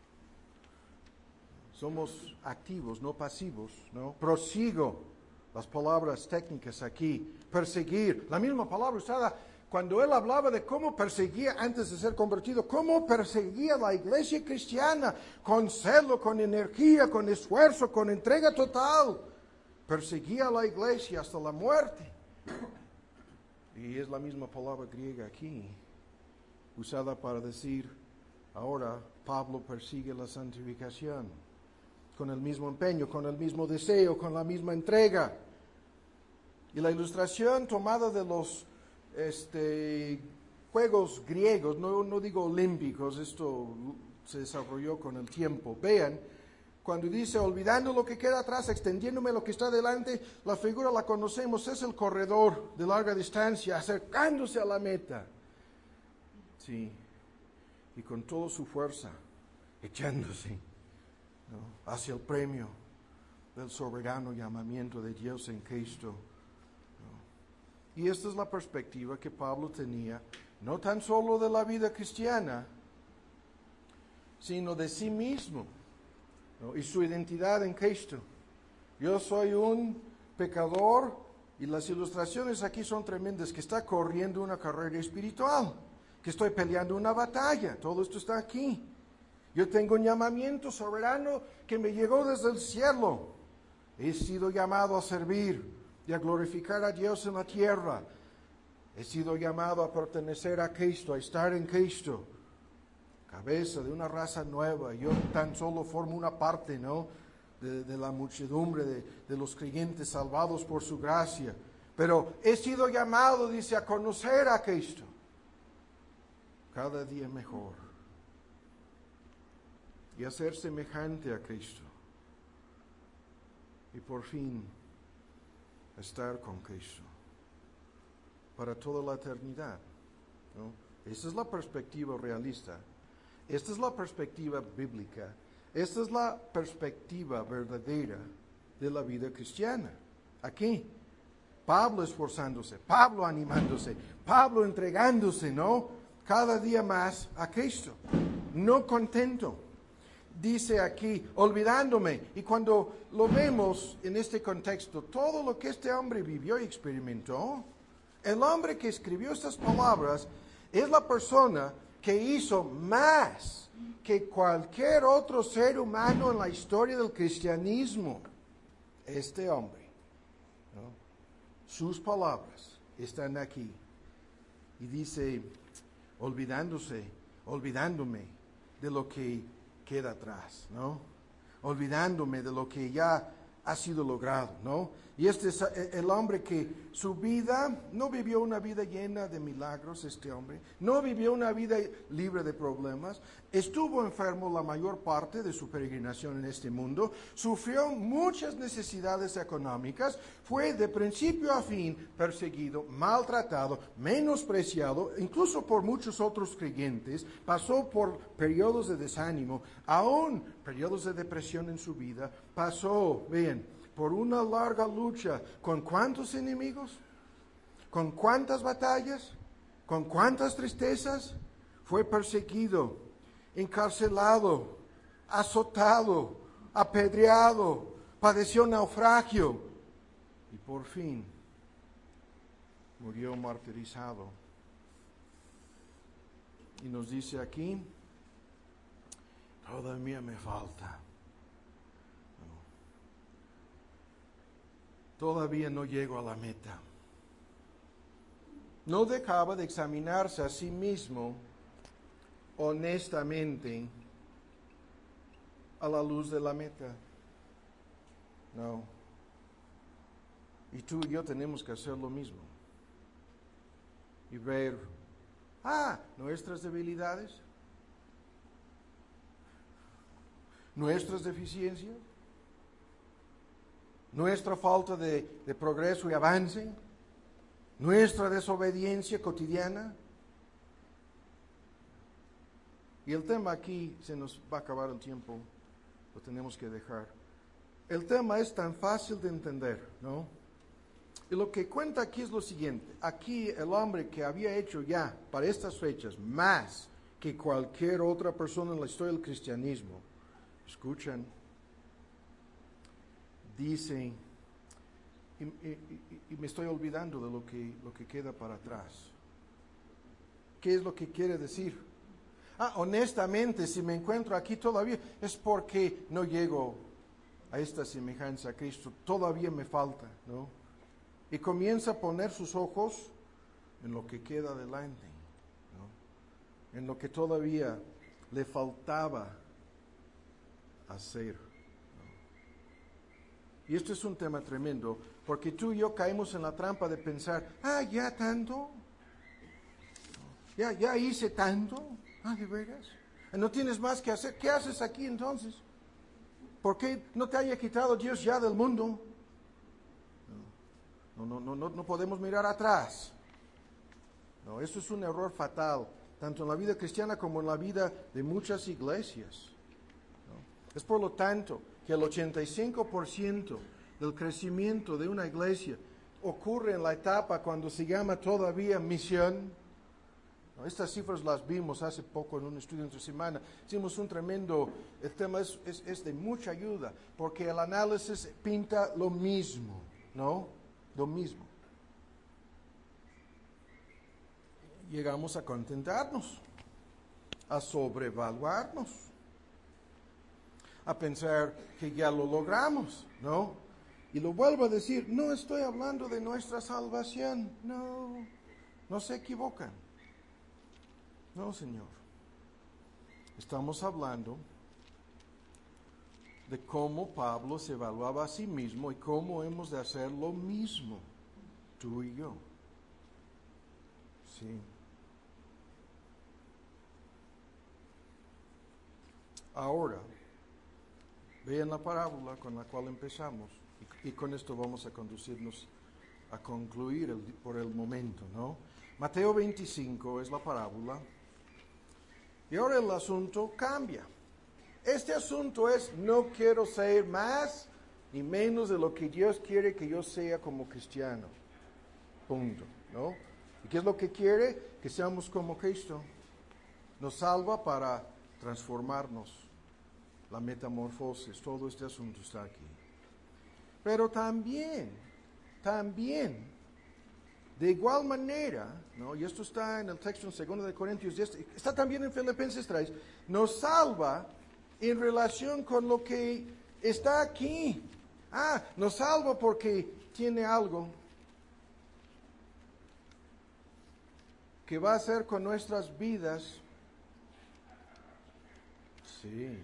Somos activos, no pasivos, ¿no? Prosigo, las palabras técnicas aquí. Perseguir, la misma palabra usada cuando él hablaba de cómo perseguía antes de ser convertido, cómo perseguía la iglesia cristiana, con celo, con energía, con esfuerzo, con entrega total. Perseguía a la iglesia hasta la muerte. Y es la misma palabra griega aquí, usada para decir, ahora Pablo persigue la santificación, con el mismo empeño, con el mismo deseo, con la misma entrega. Y la ilustración tomada de los juegos griegos, no digo olímpicos, esto se desarrolló con el tiempo. Vean, cuando dice, olvidando lo que queda atrás, extendiéndome lo que está delante, la figura la conocemos, es el corredor de larga distancia, acercándose a la meta. Sí, y con toda su fuerza, echándose, ¿no?, hacia el premio del soberano llamamiento de Dios en Cristo. ¿No? Y esta es la perspectiva que Pablo tenía, no tan solo de la vida cristiana, sino de sí mismo, ¿no?, y su identidad en Cristo. Yo soy un pecador, y las ilustraciones aquí son tremendas, que está corriendo una carrera espiritual, que estoy peleando una batalla, todo esto está aquí. Yo tengo un llamamiento soberano que me llegó desde el cielo. He sido llamado a servir y a glorificar a Dios en la tierra. He sido llamado a pertenecer a Cristo, a estar en Cristo, cabeza de una raza nueva. Yo tan solo formo una parte, ¿no?, de la muchedumbre de los creyentes salvados por su gracia. Pero he sido llamado, dice, a conocer a Cristo cada día mejor y a ser semejante a Cristo. Y por fin estar con Cristo para toda la eternidad, ¿no? Esta es la perspectiva realista. Esta es la perspectiva bíblica. Esta es la perspectiva verdadera de la vida cristiana. Aquí, Pablo esforzándose, Pablo animándose, Pablo entregándose, ¿no?, cada día más a Cristo. No contento. Dice aquí, olvidándome. Y cuando lo vemos en este contexto, todo lo que este hombre vivió y experimentó, el hombre que escribió estas palabras es la persona que hizo más que cualquier otro ser humano en la historia del cristianismo. Este hombre, ¿no?, sus palabras están aquí. Y dice, olvidándome de lo que queda atrás, ¿no? Olvidándome de lo que ya ha sido logrado, ¿no? Y este es el hombre que su vida, no vivió una vida llena de milagros, este hombre, no vivió una vida libre de problemas, estuvo enfermo la mayor parte de su peregrinación en este mundo, sufrió muchas necesidades económicas, fue de principio a fin perseguido, maltratado, menospreciado, incluso por muchos otros creyentes, pasó por periodos de desánimo, aún periodos de depresión en su vida, pasó, vean, por una larga lucha. ¿Con cuántos enemigos? ¿Con cuántas batallas? ¿Con cuántas tristezas? Fue perseguido, encarcelado, azotado, apedreado, padeció naufragio y por fin murió martirizado. Y nos dice aquí, todavía me falta. Todavía no llego a la meta. No dejaba de examinarse a sí mismo honestamente a la luz de la meta. No. Y tú y yo tenemos que hacer lo mismo. Y ver, nuestras debilidades, nuestras deficiencias, nuestra falta de progreso y avance, nuestra desobediencia cotidiana. Y el tema aquí, se nos va a acabar el tiempo, lo tenemos que dejar. El tema es tan fácil de entender, ¿no? Y lo que cuenta aquí es lo siguiente. Aquí el hombre que había hecho ya para estas fechas más que cualquier otra persona en la historia del cristianismo, escuchan, dice, y me estoy olvidando de lo que queda para atrás. ¿Qué es lo que quiere decir? Honestamente, si me encuentro aquí todavía, es porque no llego a esta semejanza a Cristo. Todavía me falta, ¿no? Y comienza a poner sus ojos en lo que queda adelante, ¿no? En lo que todavía le faltaba hacer, ¿no? Y esto es un tema tremendo, porque tú y yo caemos en la trampa de pensar, ya tanto, ya hice tanto, ¿de veras? ¿No tienes más que hacer? ¿Qué haces aquí entonces? ¿Por qué no te haya quitado Dios ya del mundo? No podemos mirar atrás. No, eso es un error fatal, tanto en la vida cristiana como en la vida de muchas iglesias, ¿no? Es por lo tanto que el 85% del crecimiento de una iglesia ocurre en la etapa cuando se llama todavía misión. ¿No? Estas cifras las vimos hace poco en un estudio entre semana. Hicimos un tremendo, el tema es de mucha ayuda, porque el análisis pinta lo mismo, ¿no? Lo mismo. Llegamos a contentarnos, a sobrevaluarnos, a pensar que ya lo logramos, ¿no? Y lo vuelvo a decir, no estoy hablando de nuestra salvación, no se equivocan. No, Señor. Estamos hablando de cómo Pablo se evaluaba a sí mismo y cómo hemos de hacer lo mismo, tú y yo. Sí. Ahora, vean la parábola con la cual empezamos y con esto vamos a conducirnos a concluir por el momento, ¿no? Mateo 25 es la parábola y ahora el asunto cambia. Este asunto es, no quiero ser más ni menos de lo que Dios quiere que yo sea como cristiano. Punto, ¿no? ¿Y qué es lo que quiere? Que seamos como Cristo. Nos salva para transformarnos. La metamorfosis, todo este asunto está aquí. Pero también, de igual manera, ¿no? Y esto está en el texto en 2 de Corintios 10, está también en Filipenses 3, nos salva en relación con lo que está aquí. Nos salva porque tiene algo que va a hacer con nuestras vidas. Sí.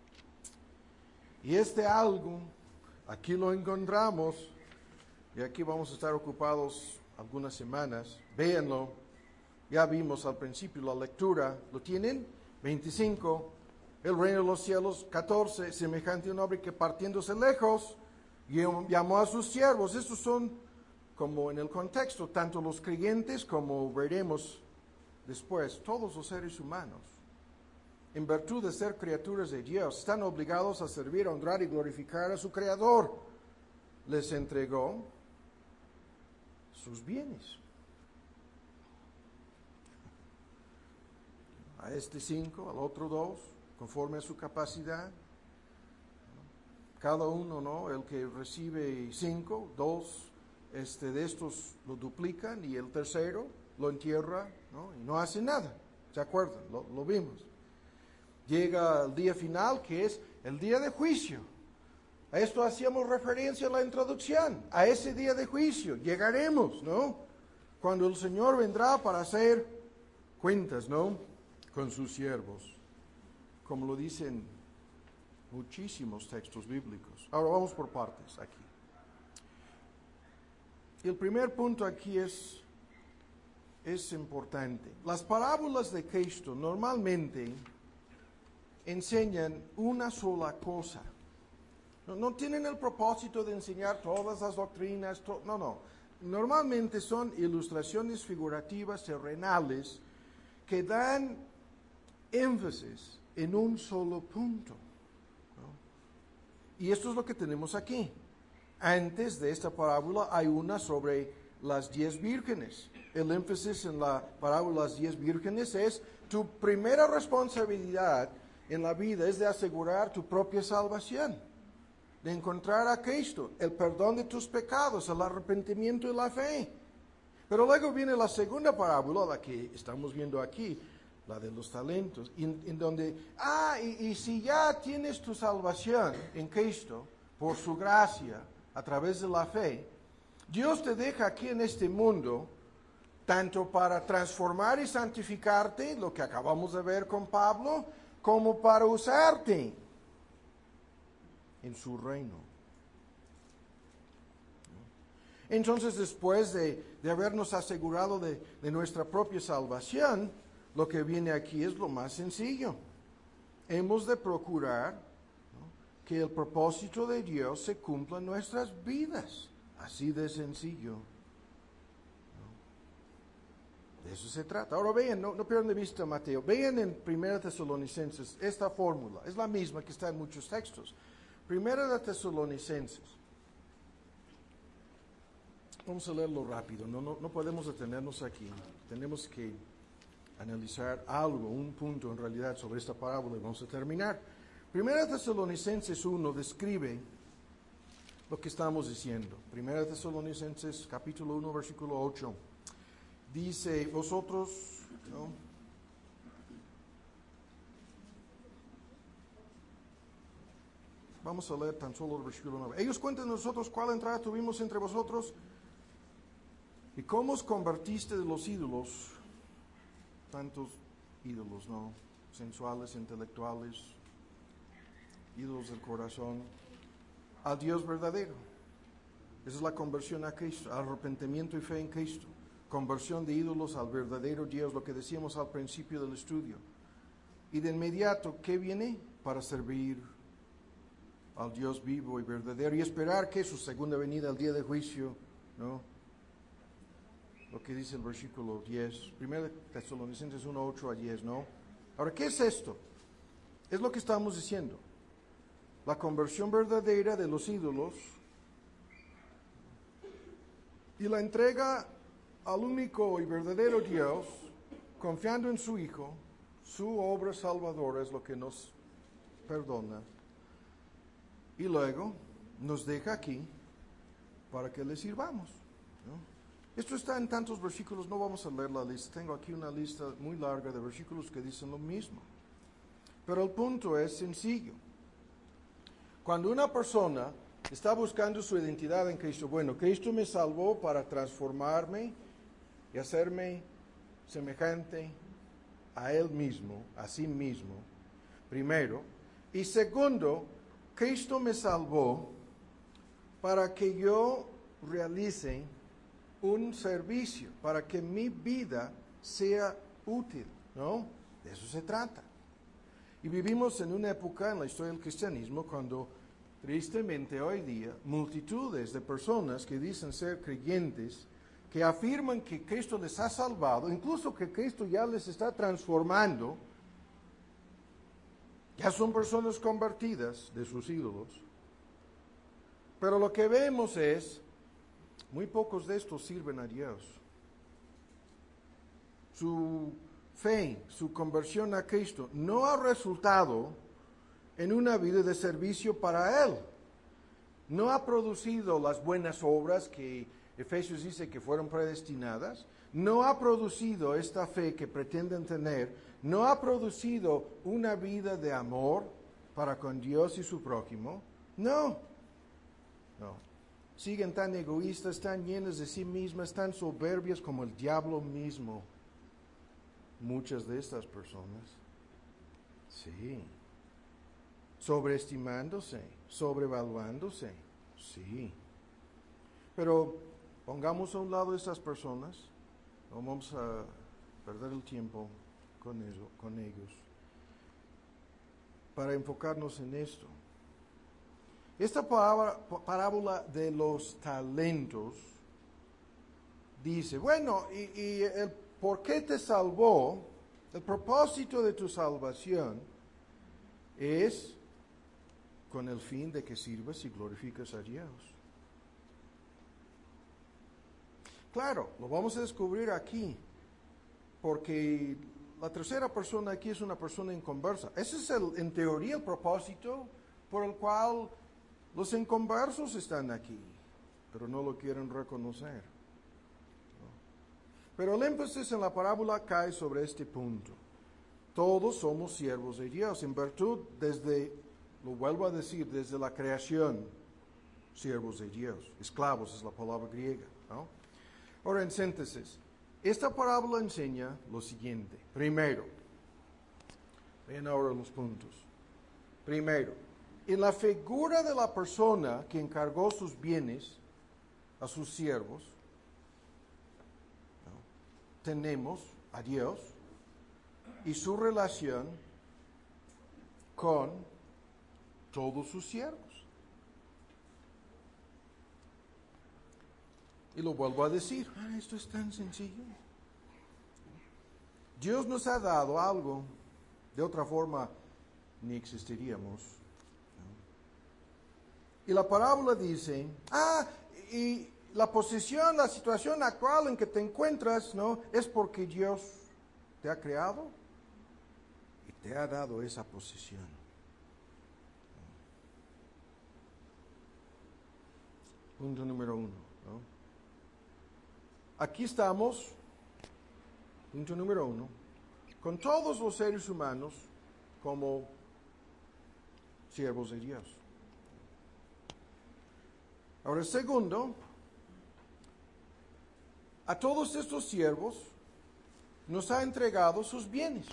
Y este algo, aquí lo encontramos, y aquí vamos a estar ocupados algunas semanas. Véanlo, ya vimos al principio la lectura, ¿lo tienen? 25. El reino de los cielos, 14, semejante a un hombre que partiéndose lejos, llamó a sus siervos. Estos son, como en el contexto, tanto los creyentes como veremos después, todos los seres humanos, en virtud de ser criaturas de Dios, están obligados a servir, honrar y glorificar a su Creador. Les entregó sus bienes. A este 5, al otro 2, conforme a su capacidad. cada uno, ¿no? El que recibe 5, 2 de estos lo duplican y el tercero lo entierra, ¿no? Y no hace nada. ¿Se acuerdan? Lo vimos. Llega el día final, que es el día de juicio. A esto hacíamos referencia en la introducción. A ese día de juicio llegaremos, ¿no? Cuando el Señor vendrá para hacer cuentas, ¿no? Con sus siervos. Como lo dicen muchísimos textos bíblicos. Ahora vamos por partes aquí. Y el primer punto aquí es importante. Las parábolas de Cristo normalmente enseñan una sola cosa. No tienen el propósito de enseñar todas las doctrinas, no. Normalmente son ilustraciones figurativas terrenales que dan énfasis en un solo punto, ¿no? Y esto es lo que tenemos aquí. Antes de esta parábola hay una sobre las 10 vírgenes. El énfasis en la parábola de las 10 vírgenes es: tu primera responsabilidad en la vida es de asegurar tu propia salvación, de encontrar a Cristo, el perdón de tus pecados, el arrepentimiento y la fe. Pero luego viene la segunda parábola, la que estamos viendo aquí, la de los talentos, en donde, y si ya tienes tu salvación en Cristo, por su gracia, a través de la fe, Dios te deja aquí en este mundo, tanto para transformar y santificarte, lo que acabamos de ver con Pablo, como para usarte en su reino. Entonces, después de habernos asegurado de nuestra propia salvación, lo que viene aquí es lo más sencillo. Hemos de procurar, ¿no?, que el propósito de Dios se cumpla en nuestras vidas. Así de sencillo. ¿No? De eso se trata. Ahora vean, no pierdan de vista Mateo. Vean en 1 Tesalonicenses esta fórmula. Es la misma que está en muchos textos. 1 Tesalonicenses. Vamos a leerlo rápido. No podemos detenernos aquí. Tenemos que analizar algo, un punto en realidad sobre esta parábola y vamos a terminar. 1 Tesalonicenses 1 describe lo que estamos diciendo. 1 Tesalonicenses capítulo 1 versículo 8 dice: vosotros, ¿no?, vamos a leer tan solo el versículo 9. Ellos cuentan nosotros cuál entrada tuvimos entre vosotros y cómo os convertiste de los ídolos, tantos ídolos, ¿no?, sensuales, intelectuales, ídolos del corazón, al Dios verdadero. Esa es la conversión a Cristo, arrepentimiento y fe en Cristo. Conversión de ídolos al verdadero Dios, lo que decíamos al principio del estudio. Y de inmediato, ¿qué viene? Para servir al Dios vivo y verdadero y esperar que su segunda venida, el día de juicio, ¿no? Lo que dice el versículo 10, 1 Tesalonicenses 1, 8 a 10, ¿no? Ahora, ¿qué es esto? Es lo que estamos diciendo. La conversión verdadera de los ídolos y la entrega al único y verdadero Dios, confiando en su Hijo. Su obra salvadora es lo que nos perdona. Y luego nos deja aquí para que le sirvamos, ¿no? Esto está en tantos versículos, no vamos a leer la lista. Tengo aquí una lista muy larga de versículos que dicen lo mismo. Pero el punto es sencillo. Cuando una persona está buscando su identidad en Cristo, bueno, Cristo me salvó para transformarme y hacerme semejante a Él mismo, a sí mismo, primero. Y segundo, Cristo me salvó para que yo realice un servicio, para que mi vida sea útil, ¿no? De eso se trata. Y vivimos en una época en la historia del cristianismo cuando, tristemente hoy día, multitudes de personas que dicen ser creyentes, que afirman que Cristo les ha salvado, incluso que Cristo ya les está transformando, ya son personas convertidas de sus ídolos. Pero lo que vemos es, muy pocos de estos sirven a Dios. Su fe, su conversión a Cristo no ha resultado en una vida de servicio para Él. no ha producido las buenas obras que Efesios dice que fueron predestinadas, no ha producido esta fe que pretenden tener, no ha producido una vida de amor para con Dios y su prójimo, no. Siguen tan egoístas, tan llenas de sí mismas, tan soberbias como el diablo mismo. Muchas de estas personas, sí. Sobreestimándose, sobrevaluándose, sí. Pero pongamos a un lado estas personas, no vamos a perder el tiempo con ellos, para enfocarnos en esto. Esta parábola de los talentos dice, bueno, y el por qué te salvó, el propósito de tu salvación es con el fin de que sirvas y glorificas a Dios. Claro, lo vamos a descubrir aquí, porque la tercera persona aquí es una persona inconversa. Ese es en teoría el propósito por el cual los inconversos están aquí, pero no lo quieren reconocer. ¿No? Pero el énfasis en la parábola cae sobre este punto. Todos somos siervos de Dios, en virtud lo vuelvo a decir, desde la creación, siervos de Dios. Esclavos es la palabra griega, ¿no? Ahora, en síntesis, esta parábola enseña lo siguiente. Primero, vean ahora los puntos. Primero, en la figura de la persona que encargó sus bienes a sus siervos, ¿no? Tenemos a Dios y su relación con todos sus siervos. Y lo vuelvo a decir, esto es tan sencillo. Dios nos ha dado algo, de otra forma ni existiríamos. Y la parábola dice, y la posición, la situación actual en que te encuentras, ¿no? Es porque Dios te ha creado y te ha dado esa posición. Punto número 1, ¿no? Aquí estamos, punto número 1, con todos los seres humanos como siervos de Dios. Ahora, segundo, a todos estos siervos nos ha entregado sus bienes.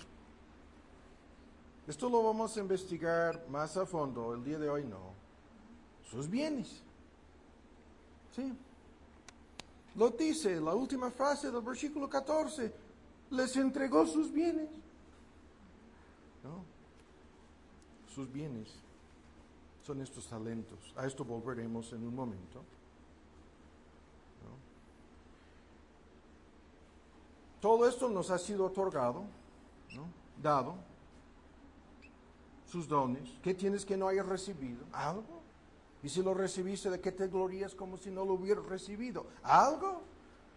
Esto lo vamos a investigar más a fondo, el día de hoy no. Sus bienes. Sí. Lo dice la última frase del versículo 14. Les entregó sus bienes. ¿No? Sus bienes son estos talentos. A esto volveremos en un momento. ¿No? Todo esto nos ha sido otorgado, ¿no? Dado. Sus dones. ¿Qué tienes que no hayas recibido? Algo. Y si lo recibiste, ¿de qué te glorías como si no lo hubieras recibido? ¿Algo? ¿No?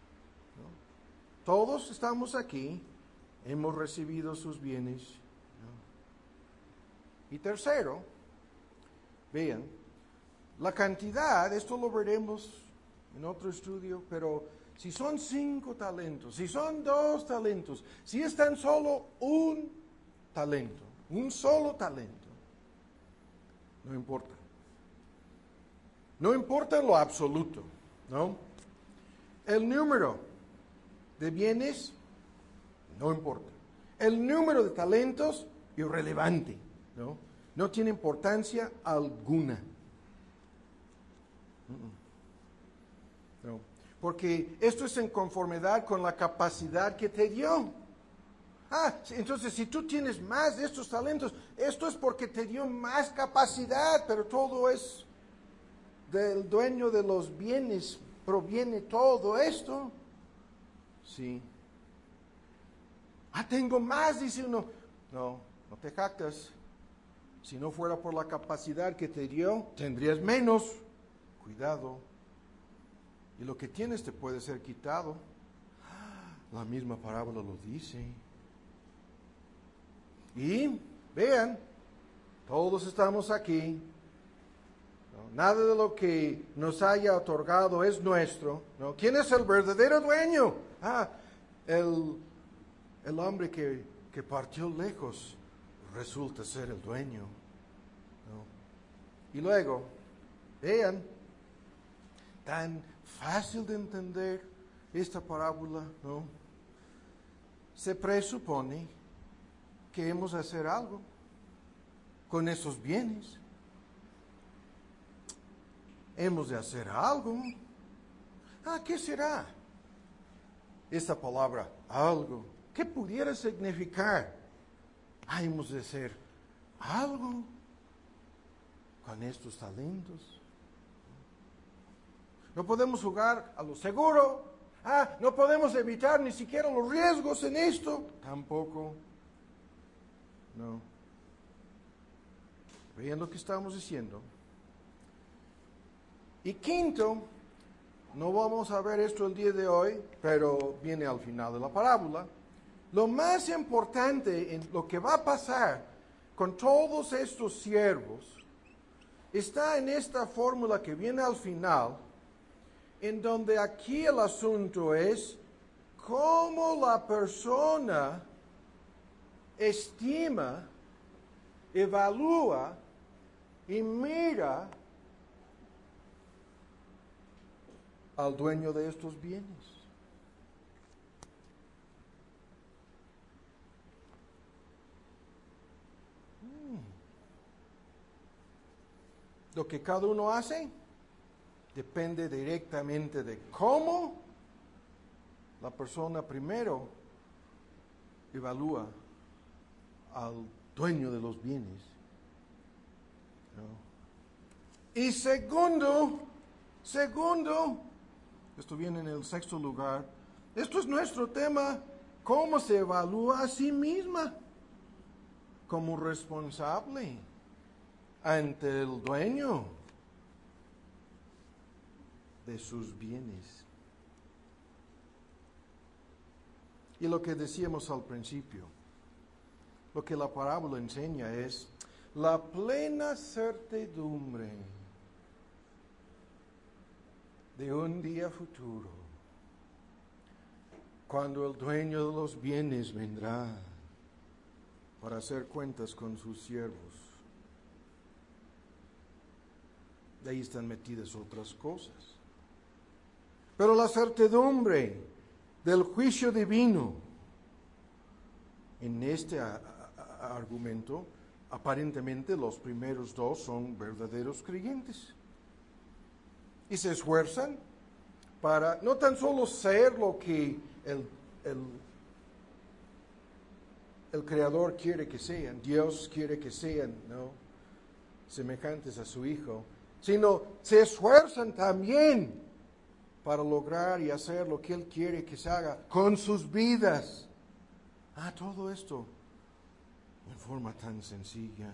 Todos estamos aquí, hemos recibido sus bienes. ¿No? Y tercero, vean, la cantidad, esto lo veremos en otro estudio, pero si son 5 talentos, si son 2 talentos, si es tan solo un talento, un solo talento, no importa. No importa lo absoluto, ¿no? El número de bienes, no importa. El número de talentos, irrelevante, ¿no? No tiene importancia alguna. No. Porque esto es en conformidad con la capacidad que te dio. Entonces si tú tienes más de estos talentos, esto es porque te dio más capacidad, pero todo es del dueño de los bienes, proviene todo esto. Sí. Tengo más, dice uno. No te jactas. Si no fuera por la capacidad que te dio, tendrías menos. Cuidado. Y lo que tienes te puede ser quitado. La misma parábola lo dice. Y vean, todos estamos aquí. nada de lo que nos haya otorgado es nuestro, ¿no? ¿Quién es el verdadero dueño? El hombre que partió lejos resulta ser el dueño, ¿no? Y luego, vean, tan fácil de entender esta parábola, ¿no? Se presupone que hemos de hacer algo con esos bienes. Hemos de hacer algo. ¿Qué será esta palabra? Algo. ¿Qué pudiera significar? Hemos de hacer algo con estos talentos. No podemos jugar a lo seguro. No podemos evitar ni siquiera los riesgos en esto. Tampoco. No. Vean lo que estamos diciendo. Y quinto, no vamos a ver esto el día de hoy, pero viene al final de la parábola. Lo más importante en lo que va a pasar con todos estos siervos está en esta fórmula que viene al final, en donde aquí el asunto es cómo la persona estima, evalúa y mira al dueño de estos bienes. Lo que cada uno hace depende directamente de cómo la persona primero evalúa al dueño de los bienes, ¿no? Y segundo, esto viene en el sexto lugar, esto es nuestro tema, cómo se evalúa a sí misma como responsable ante el dueño de sus bienes. Y lo que decíamos al principio, lo que la parábola enseña es la plena certidumbre de un día futuro, cuando el dueño de los bienes vendrá para hacer cuentas con sus siervos. De ahí están metidas otras cosas. Pero la certidumbre del juicio divino, en este argumento, aparentemente los primeros dos son verdaderos creyentes. Y se esfuerzan para no tan solo ser lo que el Creador quiere que sean, Dios quiere que sean, ¿no?, semejantes a su Hijo, sino se esfuerzan también para lograr y hacer lo que Él quiere que se haga con sus vidas. Todo esto en forma tan sencilla.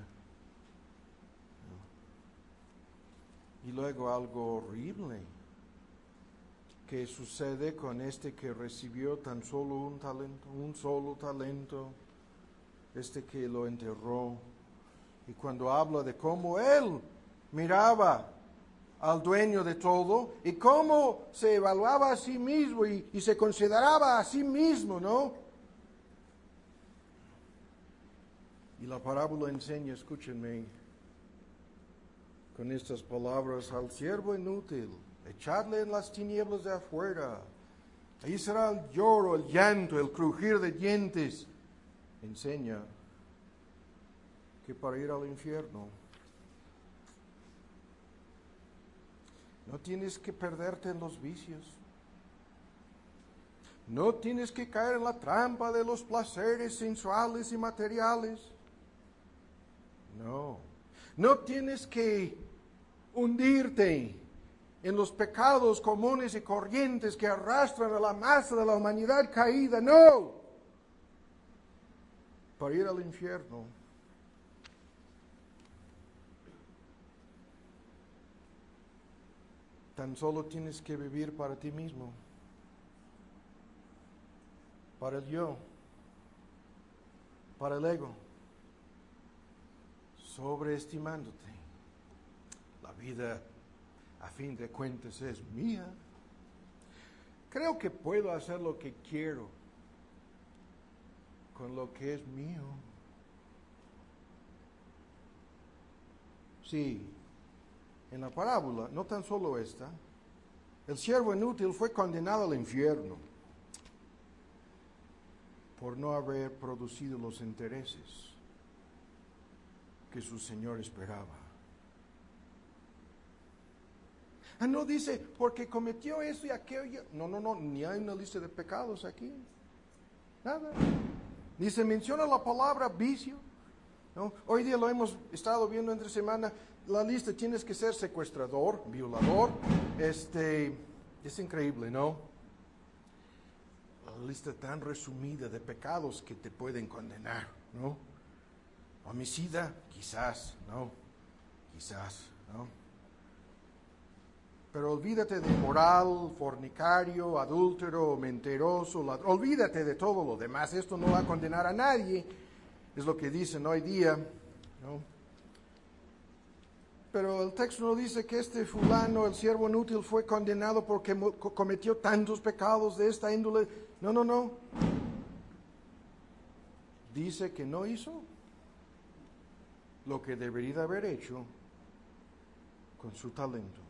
Y luego algo horrible que sucede con este que recibió tan solo un solo talento, este que lo enterró. Y cuando habla de cómo él miraba al dueño de todo y cómo se evaluaba a sí mismo y se consideraba a sí mismo, ¿no? Y la parábola enseña, escúchenme, con estas palabras: al siervo inútil, echadle en las tinieblas de afuera. Ahí será el lloro, el llanto, el crujir de dientes. Enseña que para ir al infierno no tienes que perderte en los vicios. No tienes que caer en la trampa de los placeres sensuales y materiales. No tienes que hundirte en los pecados comunes y corrientes que arrastran a la masa de la humanidad caída. No. Para ir al infierno tan solo tienes que vivir para ti mismo, para el yo, para el ego, sobreestimándote. La vida a fin de cuentas es mía. Creo que puedo hacer lo que quiero con lo que es mío. Sí, en la parábola, no tan solo esta, el siervo inútil fue condenado al infierno por no haber producido los intereses que su señor esperaba. No dice, porque cometió eso y aquello. No, ni hay una lista de pecados aquí. Nada. Ni se menciona la palabra vicio. ¿No? Hoy día lo hemos estado viendo entre semana. La lista, tienes que ser secuestrador, violador. Es increíble, ¿no? La lista tan resumida de pecados que te pueden condenar, ¿no? Homicida, quizás, ¿no? Pero olvídate de inmoral, fornicario, adúltero, mentiroso, ladrón. Olvídate de todo lo demás. Esto no va a condenar a nadie. Es lo que dicen hoy día, ¿no? Pero el texto no dice que este fulano, el siervo inútil, fue condenado porque cometió tantos pecados de esta índole. No. Dice que no hizo lo que debería haber hecho con su talento.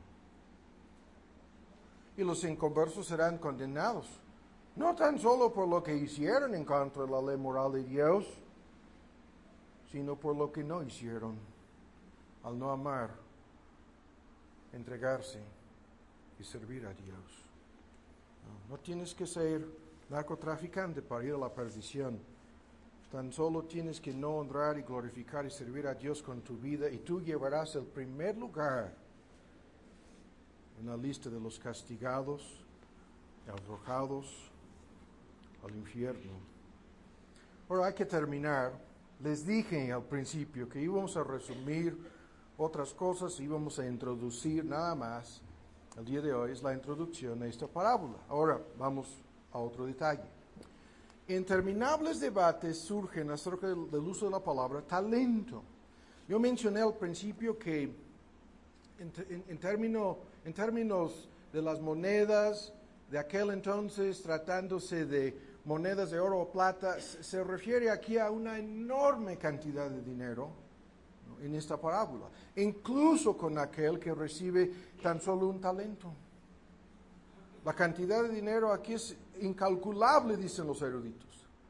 Y los inconversos serán condenados, no tan solo por lo que hicieron en contra de la ley moral de Dios, sino por lo que no hicieron, al no amar, entregarse y servir a Dios. No tienes que ser narcotraficante para ir a la perdición. Tan solo tienes que no honrar y glorificar y servir a Dios con tu vida, y tú llevarás el primer lugar en la lista de los castigados, arrojados al infierno. Ahora hay que terminar. Les dije al principio que íbamos a resumir otras cosas, íbamos a introducir nada más. El día de hoy es la introducción a esta parábola. Ahora vamos a otro detalle. Interminables debates surgen acerca del uso de la palabra talento. Yo mencioné al principio que en términos de las monedas de aquel entonces, tratándose de monedas de oro o plata, se refiere aquí a una enorme cantidad de dinero, ¿no?, en esta parábola, incluso con aquel que recibe tan solo un talento. La cantidad de dinero aquí es incalculable, dicen los eruditos.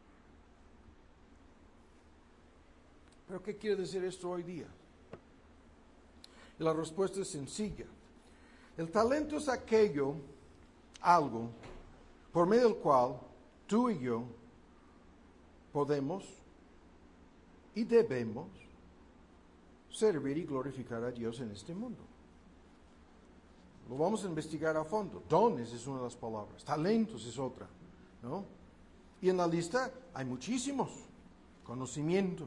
¿Pero qué quiere decir esto hoy día? Y la respuesta es sencilla. El talento es algo por medio del cual tú y yo podemos y debemos servir y glorificar a Dios en este mundo. Lo vamos a investigar a fondo. Dones es una de las palabras, talentos es otra, ¿no? Y en la lista hay muchísimos. Conocimiento,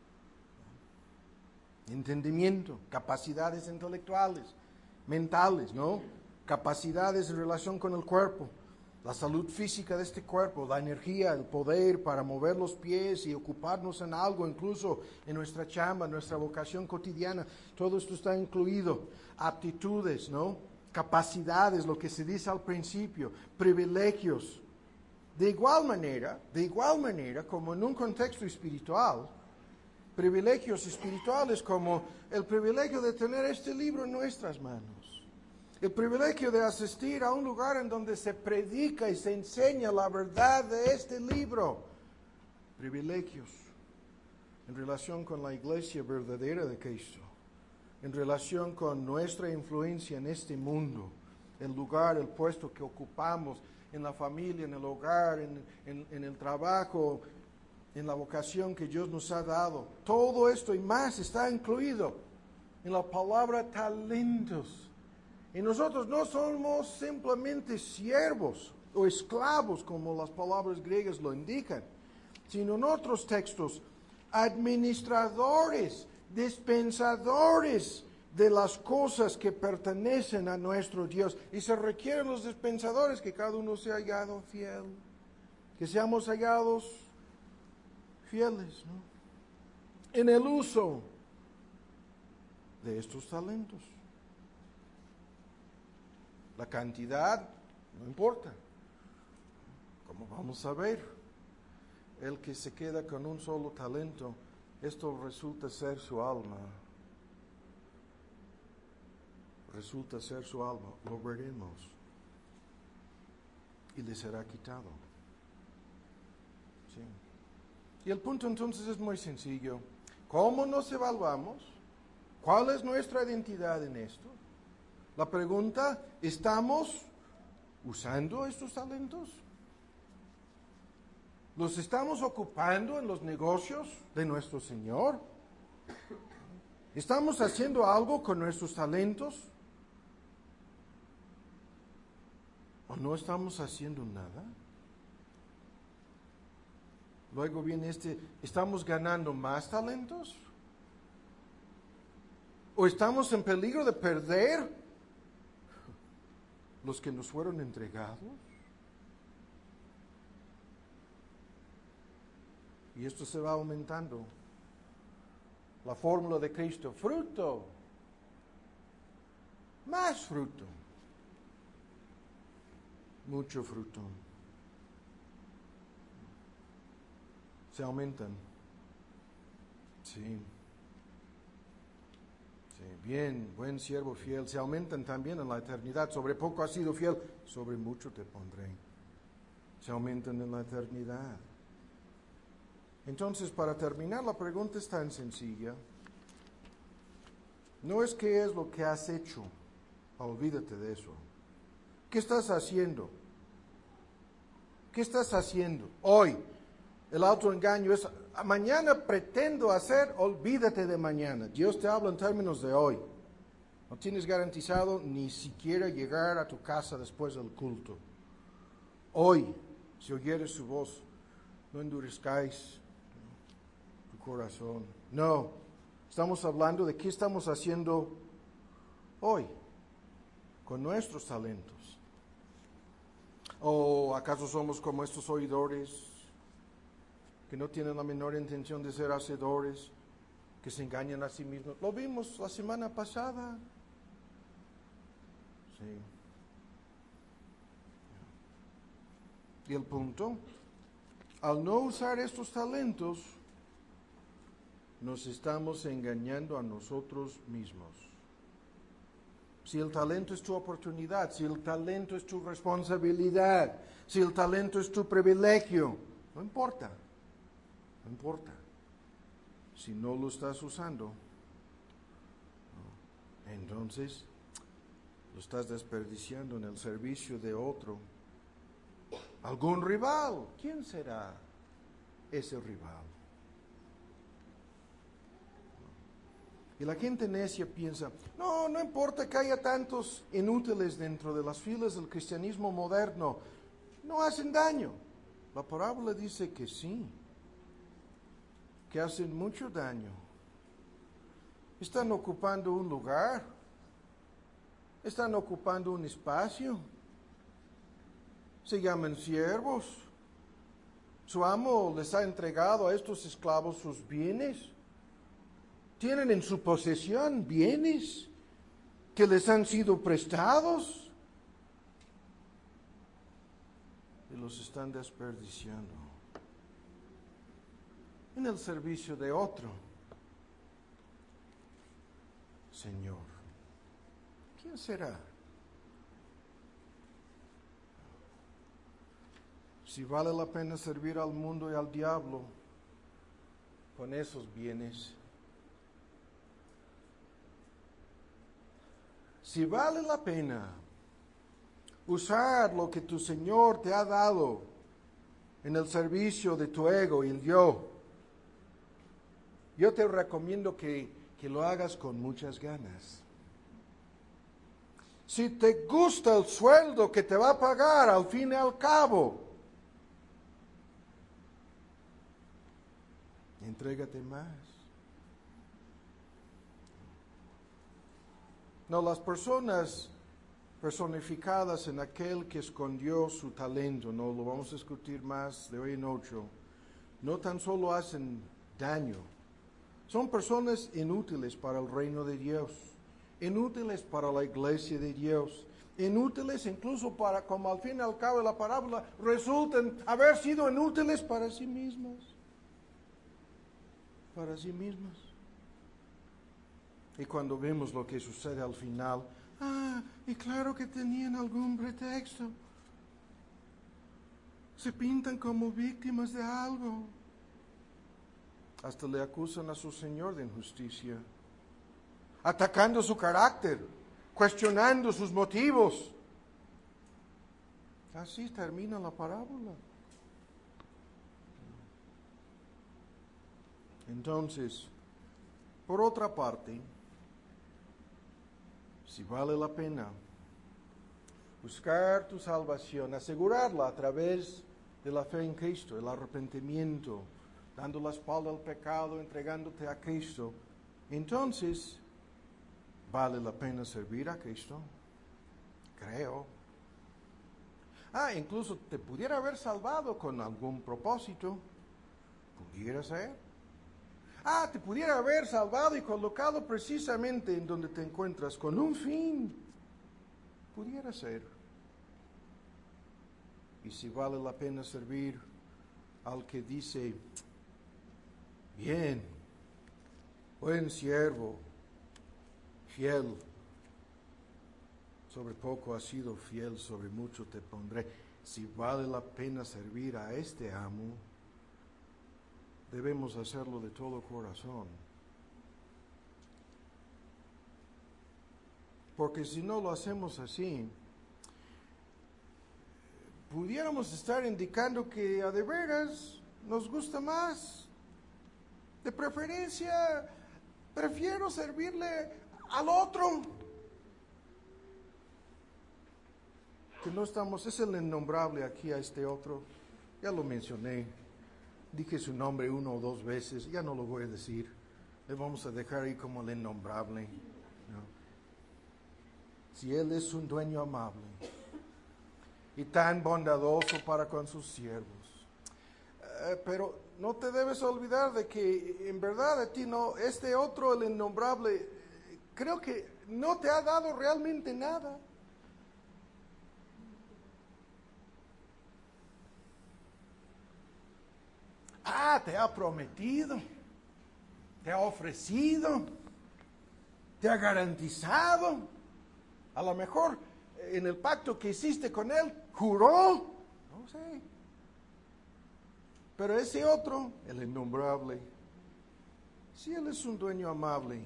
entendimiento, capacidades intelectuales, mentales, ¿no? Capacidades en relación con el cuerpo, la salud física de este cuerpo, la energía, el poder para mover los pies y ocuparnos en algo, incluso en nuestra chamba, nuestra vocación cotidiana. Todo esto está incluido. Aptitudes, ¿no? Capacidades, lo que se dice al principio, privilegios. De igual manera, como en un contexto espiritual, privilegios espirituales como el privilegio de tener este libro en nuestras manos, el privilegio de asistir a un lugar en donde se predica y se enseña la verdad de este libro, privilegios en relación con la iglesia verdadera de Cristo, en relación con nuestra influencia en este mundo, el lugar, el puesto que ocupamos en la familia, en el hogar, en el trabajo, en la vocación que Dios nos ha dado. Todo esto y más está incluido en la palabra talentos. Y nosotros no somos simplemente siervos o esclavos, como las palabras griegas lo indican, sino en otros textos, administradores, dispensadores de las cosas que pertenecen a nuestro Dios. Y se requieren los dispensadores, que cada uno sea hallado fiel, que seamos hallados fieles, ¿no?, en el uso de estos talentos. La cantidad no importa. Como vamos a ver, el que se queda con un solo talento, esto resulta ser su alma. Resulta ser su alma, lo veremos. Y le será quitado. Sí. Y el punto entonces es muy sencillo. ¿Cómo nos evaluamos? ¿Cuál es nuestra identidad en esto? La pregunta, ¿estamos usando estos talentos? ¿Los estamos ocupando en los negocios de nuestro Señor? ¿Estamos haciendo algo con nuestros talentos? ¿O no estamos haciendo nada? Luego viene ¿estamos ganando más talentos? ¿O estamos en peligro de perder los que nos fueron entregados? Y esto se va aumentando. La fórmula de Cristo, fruto, más fruto, mucho fruto. Se aumentan. Sí. Bien, buen siervo fiel. Se aumentan también en la eternidad. Sobre poco has sido fiel, sobre mucho te pondré. Se aumentan en la eternidad. Entonces, para terminar, la pregunta es tan sencilla. No es qué es lo que has hecho. Olvídate de eso. ¿Qué estás haciendo? ¿Qué estás haciendo hoy? El autoengaño es, mañana pretendo hacer, olvídate de mañana. Dios te habla en términos de hoy. No tienes garantizado ni siquiera llegar a tu casa después del culto. Hoy, si oyeres su voz, no endurezcáis tu corazón. No, estamos hablando de qué estamos haciendo hoy con nuestros talentos. ¿O acaso somos como estos oidores que no tienen la menor intención de ser hacedores, que se engañan a sí mismos? Lo vimos la semana pasada. Sí. Y el punto, al no usar estos talentos, nos estamos engañando a nosotros mismos. Si el talento es tu oportunidad, si el talento es tu responsabilidad, si el talento es tu privilegio, no importa. No importa. Si no lo estás usando, entonces lo estás desperdiciando en el servicio de otro. ¿Algún rival? ¿Quién será ese rival? Y la gente necia piensa, no importa que haya tantos inútiles dentro de las filas del cristianismo moderno, no hacen daño. La parábola dice que sí, que hacen mucho daño. Están ocupando un lugar, están ocupando un espacio, se llaman siervos. Su amo les ha entregado a estos esclavos sus bienes. Tienen en su posesión bienes que les han sido prestados y los están desperdiciando en el servicio de otro. Señor, ¿quién será? Si vale la pena servir al mundo y al diablo con esos bienes, si vale la pena usar lo que tu Señor te ha dado en el servicio de tu ego y el yo te recomiendo que lo hagas con muchas ganas. Si te gusta el sueldo que te va a pagar al fin y al cabo, entrégate más. No, las personas personificadas en aquel que escondió su talento, no lo vamos a discutir más de hoy en 8, no tan solo hacen daño, son personas inútiles para el reino de Dios, inútiles para la iglesia de Dios, inútiles incluso para, como al fin y al cabo de la parábola, resultan haber sido inútiles para sí mismas. Para sí mismas. Y cuando vemos lo que sucede al final, y claro que tenían algún pretexto. Se pintan como víctimas de algo. Hasta le acusan a su Señor de injusticia, atacando su carácter, cuestionando sus motivos. Así termina la parábola. Entonces, por otra parte, si vale la pena buscar tu salvación, asegurarla a través de la fe en Cristo, el arrepentimiento, dando la espalda al pecado, entregándote a Cristo, entonces vale la pena servir a Cristo, creo. Incluso te pudiera haber salvado con algún propósito, pudiera ser. Te pudiera haber salvado y colocado precisamente en donde te encuentras con un fin, pudiera ser. Y si vale la pena servir al que dice, bien, buen siervo, fiel, sobre poco has sido fiel, sobre mucho te pondré. Si vale la pena servir a este amo, debemos hacerlo de todo corazón. Porque si no lo hacemos así, pudiéramos estar indicando que a de veras nos gusta más. De preferencia, prefiero servirle al otro. Que no estamos, es el innombrable aquí a este otro. Ya lo mencioné. Dije su nombre 1 o 2 veces, ya no lo voy a decir. Le vamos a dejar ahí como el innombrable. ¿No? Si Él es un dueño amable y tan bondadoso para con sus siervos. Pero no te debes olvidar de que en verdad a ti no, este otro, el innombrable, creo que no te ha dado realmente nada. Te ha prometido, te ha ofrecido, te ha garantizado. A lo mejor en el pacto que hiciste con Él, juró, no sé. Pero ese otro, el innombrable, si Él es un dueño amable,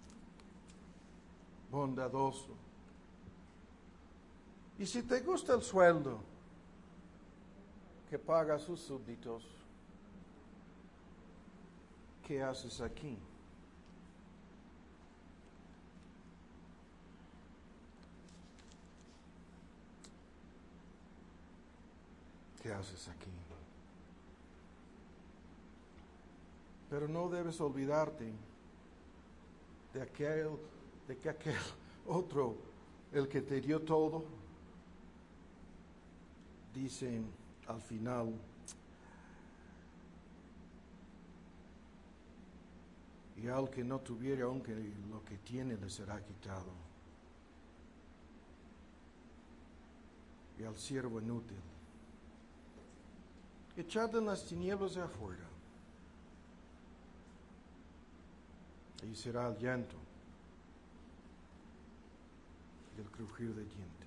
bondadoso, y si te gusta el sueldo que paga a sus súbditos, ¿qué haces aquí? ¿Qué haces aquí? Pero no debes olvidarte de que aquel otro, el que te dio todo, dicen al final, y al que no tuviere, aunque lo que tiene le será quitado. Y al siervo inútil, echadle en las tinieblas de afuera. Ahí será el llanto y el crujir de dientes.